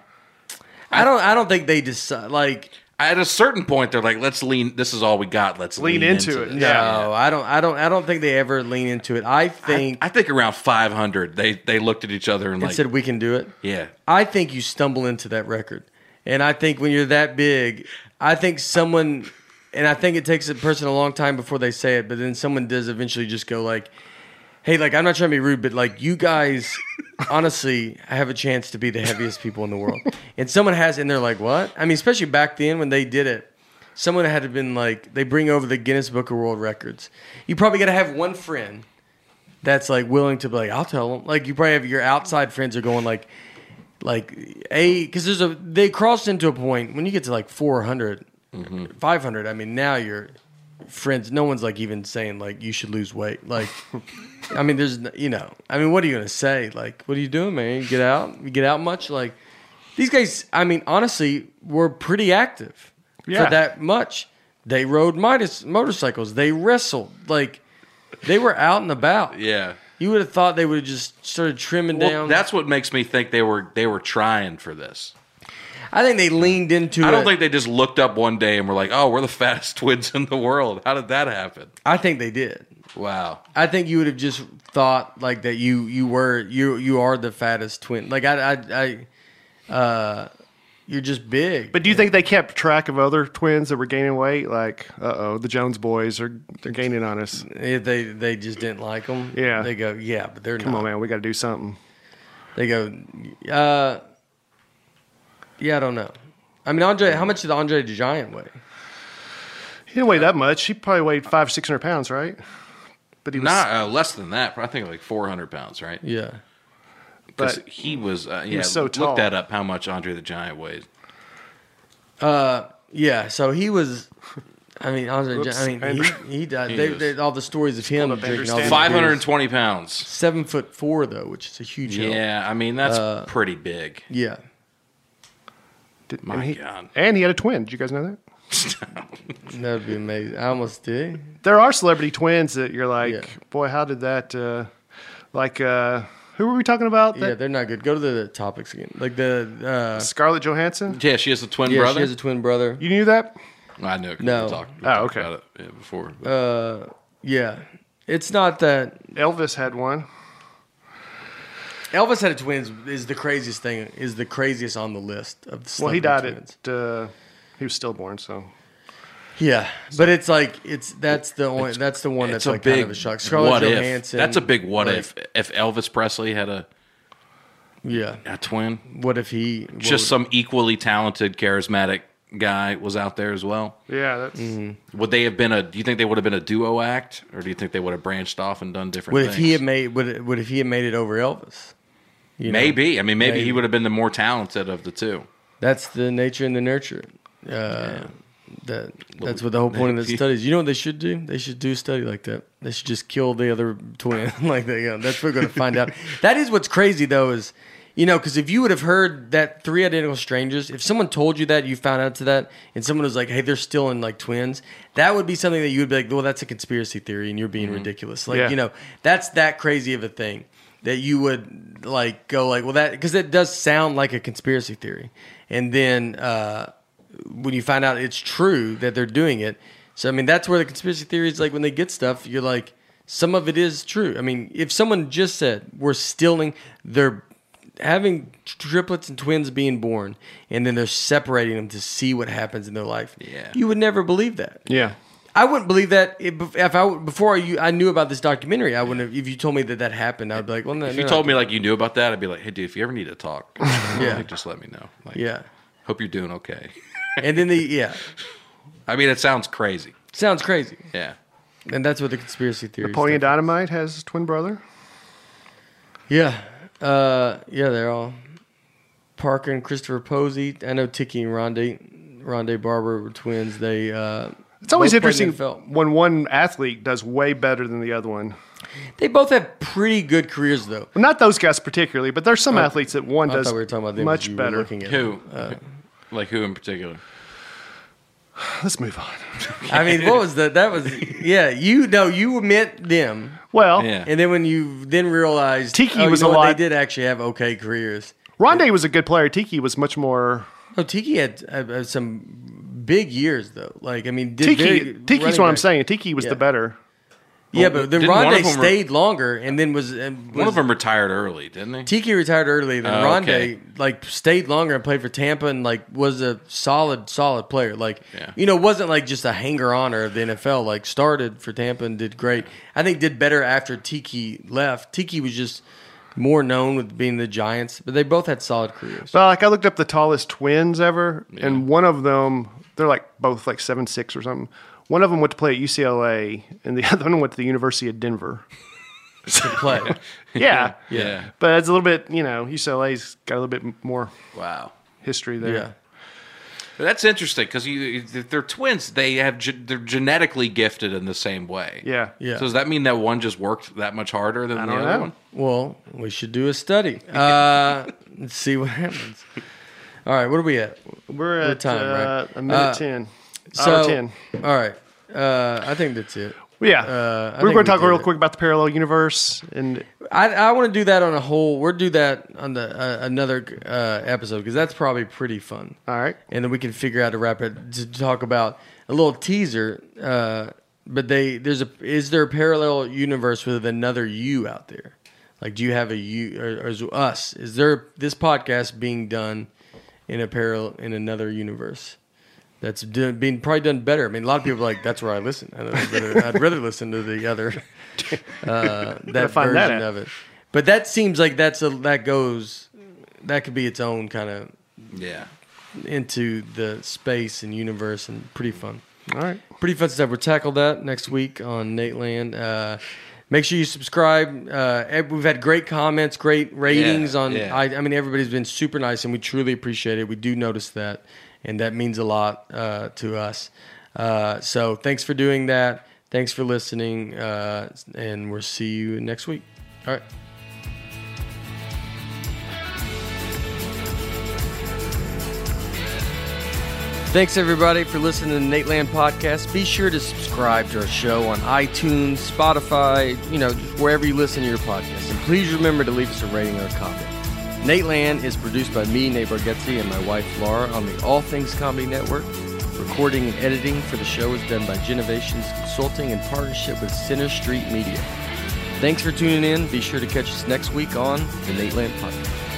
I don't. I don't think they decide. Like, At a certain point, they're like, let's lean. This is all we got. Let's lean, Lean into it. this. no, Yeah. I don't. I don't. I don't think they ever lean into it. I I, think I think around five hundred, they, they looked at each other and and like, said we can do it. yeah. I think you stumble into that record, and I think when you're that big, I think someone, and I think it takes a person a long time before they say it, but then someone does eventually just go like, "Hey, like I'm not trying to be rude, but like you guys." Honestly, I have a chance to be the heaviest people in the world. And someone has, and they're like, what? I mean, especially back then when they did it, someone had to been like, they bring over the Guinness Book of World Records. You probably got to have one friend that's like willing to be like, I'll tell them. Like you probably have your outside friends are going like, like, a, because there's a, they crossed into a point when you get to like four hundred, Mm-hmm. five hundred. I mean, now you're friends. No one's like even saying like you should lose weight. Like, I mean, there's, you know, I mean, what are you going to say? Like, what are you doing, man? You get out? You get out much? Like, these guys, I mean, honestly, were pretty active Yeah. for that much. They rode mitis, motorcycles. They wrestled. Like, they were out and about. Yeah. You would have thought they would have just started trimming Well, down. that's what makes me think they were they were trying for this. I think they leaned into I don't it. think they just looked up one day and were like, "Oh, we're the fattest twins in the world." How did that happen? I think they did. Wow. I think you would have just thought like that you you were you you are the fattest twin. Like I I, I uh you're just big. But do you think they kept track of other twins that were gaining weight? Like, uh-oh, the Jones boys are they're gaining on us. If they they just didn't like them. Yeah. They go, yeah, but they're Come not. on, man, we got to do something. They go, uh, yeah, I don't know. I mean, Andre, how much did Andre the Giant weigh? He didn't weigh that much. He probably weighed five, six hundred pounds, right? But he was Not uh, less than that. I think like four hundred pounds, right? Yeah. Because but he was. Uh, yeah, was so look tall. that up. How much Andre the Giant weighs? Uh, yeah. So he was. I mean, Andre. the Whoops. Giant, I mean, he he died. He they, was- they, all the stories of him up drinking Andrew all these Stanley. Five hundred and beers. twenty pounds. Seven foot four though, which is a huge hill. Yeah, I mean that's Uh, pretty big. Yeah. did, My and he, God. and he had a twin. Did you guys know that? That would be amazing. I almost did. There are celebrity twins that you're like, Yeah. boy, how did that? Uh, like, uh, who were we talking about? Yeah, That they're not good. Go to the topics again. Like the uh, Scarlett Johansson. Yeah, she has a twin yeah, brother. she has a twin brother. You knew that? I know. 'cause No. We talked, we Oh, talked okay. about it yeah, before. Uh, yeah, it's not that Elvis had one. Elvis had a twins is the craziest thing. Is the craziest on the list of the. Well, he celebrity died twins. at. Uh, he was stillborn, so Yeah, but it's like it's that's the only that's the one It's that's a like big kind of a shock. Scarlett what Johansson. if. That's a big what like, if. If Elvis Presley had a, Yeah. a twin, What if he what just would- some equally talented, charismatic guy was out there as well. yeah, that's Mm-hmm. Would they have been a? Do you think they would have been a duo act, or do you think they would have branched off and done different What things? if he had made? What if, what if he had made it over Elvis? You know? Maybe. I mean, maybe, Maybe. he would have been the more talented of the two. That's the nature and the nurture. Uh, That that's what the whole point of the He- studies. You know what they should do? They should do a study like that. They should just kill the other twin. like they, you know, that's what we're going to find out. That is what's crazy though is, you know, because if you would have heard that three identical strangers, if someone told you that, you found out to that, and someone was like, "Hey, they're still in like twins," that would be something that you would be like, "Well, that's a conspiracy theory, and you're being ridiculous." Like, Yeah. you know, that's that crazy of a thing that you would like go like, "Well, that," because it does sound like a conspiracy theory, and then. uh when you find out it's true that they're doing it. So, I mean, that's where the conspiracy theories, like when they get stuff, you're like, some of it is true. I mean, if someone just said we're stealing, they're having triplets and twins being born, and then they're separating them to see what happens in their life, Yeah. you would never believe that. yeah. I wouldn't believe that if, if I before you, I knew about this documentary. I wouldn't have, if you told me that that happened. I'd be like, well, no. If you told me like you knew about that, I'd be like, hey, dude, if you ever need to talk, Yeah. like, just let me know. Like, yeah, hope you're doing okay. and then the yeah, I mean, it sounds crazy. sounds crazy, Yeah. and that's what the conspiracy theory. Napoleon stuff. Dynamite has a twin brother. Yeah, uh, yeah, they're all Parker and Christopher Posey. I know Tiki and Rondé, Rondé Barber were twins. They. Uh, It's always both played in interesting the N F L. when one athlete does way better than the other one. They both have pretty good careers, though. Well, not those guys particularly, but there's some Oh, athletes that one I does thought we were talking about them much as you were better. Looking at Who? them. Uh, Like who in particular? Let's move on. I mean, what was that? That was yeah. You know, you meant them, Well, Yeah. and then when you then realized Tiki oh, you was know a what, lot- They did actually have okay careers. Rondé was a good player. Tiki was much more. Oh, Tiki had uh, some big years though. Like I mean, did Tiki. very- Tiki's running what I'm back. saying. Tiki was Yeah. the better. Yeah, but then Didn't one Rondé of them re- stayed longer, and then was, and One was of them retired early, didn't he? Tiki retired early. Then Oh, Rondé okay. like stayed longer and played for Tampa, and like was a solid, solid player. Like Yeah. you know, wasn't like just a hanger oner of the N F L. Like started for Tampa and did great. I think did better after Tiki left. Tiki was just more known with being the Giants, but they both had solid careers. Well, like I looked up the tallest twins ever, and one of them, they're like both like seven six or something. One of them went to play at U C L A, and the other one went to the University of Denver. To play. Yeah, Yeah. but it's a little bit, you know, U C L A's got a little bit more Wow. history there. Yeah. That's interesting because you, if they're twins. They have ge- they're genetically gifted in the same way. Yeah. Yeah. So does that mean that one just worked that much harder than I the don't other know. one? Well, we should do a study. Uh, let's see what happens. All right, what are we at? We're What at time, uh, right? a minute Uh, ten. So, Hour ten. all right. Uh, I think that's it. Well, yeah. Uh, I we're think going to we talk did real it. quick about the parallel universe. And I, I want to do that on a whole. We'll do that on the uh, another uh, episode because that's probably pretty fun. all right. And then we can figure out a wrap it to talk about a little teaser. Uh, but they there's a is there a parallel universe with another you out there? Like, do you have a you or, or is us? Is there this podcast being done in a parallel in another universe? That's do, being probably done better. I mean, a lot of people are like, that's where I listen. I'd rather, I'd rather listen to the other uh, that find version that at? of it. But that seems like that's a that goes that could be its own kind of Yeah. into the space and universe and pretty fun. All right. Pretty fun stuff. We'll tackle that next week on Nate Land. Uh, make sure you subscribe. Uh, ev- we've had great comments, great ratings Yeah, on. yeah. I, I mean, everybody's been super nice, and we truly appreciate it. We do notice that, and that means a lot uh, to us. Uh, so thanks for doing that. Thanks for listening, uh, and we'll see you next week. All right. Thanks, everybody, for listening to the Nate Land Podcast. Be sure to subscribe to our show on iTunes, Spotify, you know, wherever you listen to your podcast. And please remember to leave us a rating or a comment. Nate Land is produced by me, Nate Bargatze, and my wife, Laura, on the All Things Comedy Network. Recording and editing for the show is done by Genovations Consulting in partnership with Center Street Media. Thanks for tuning in. Be sure to catch us next week on the Nate Land Podcast.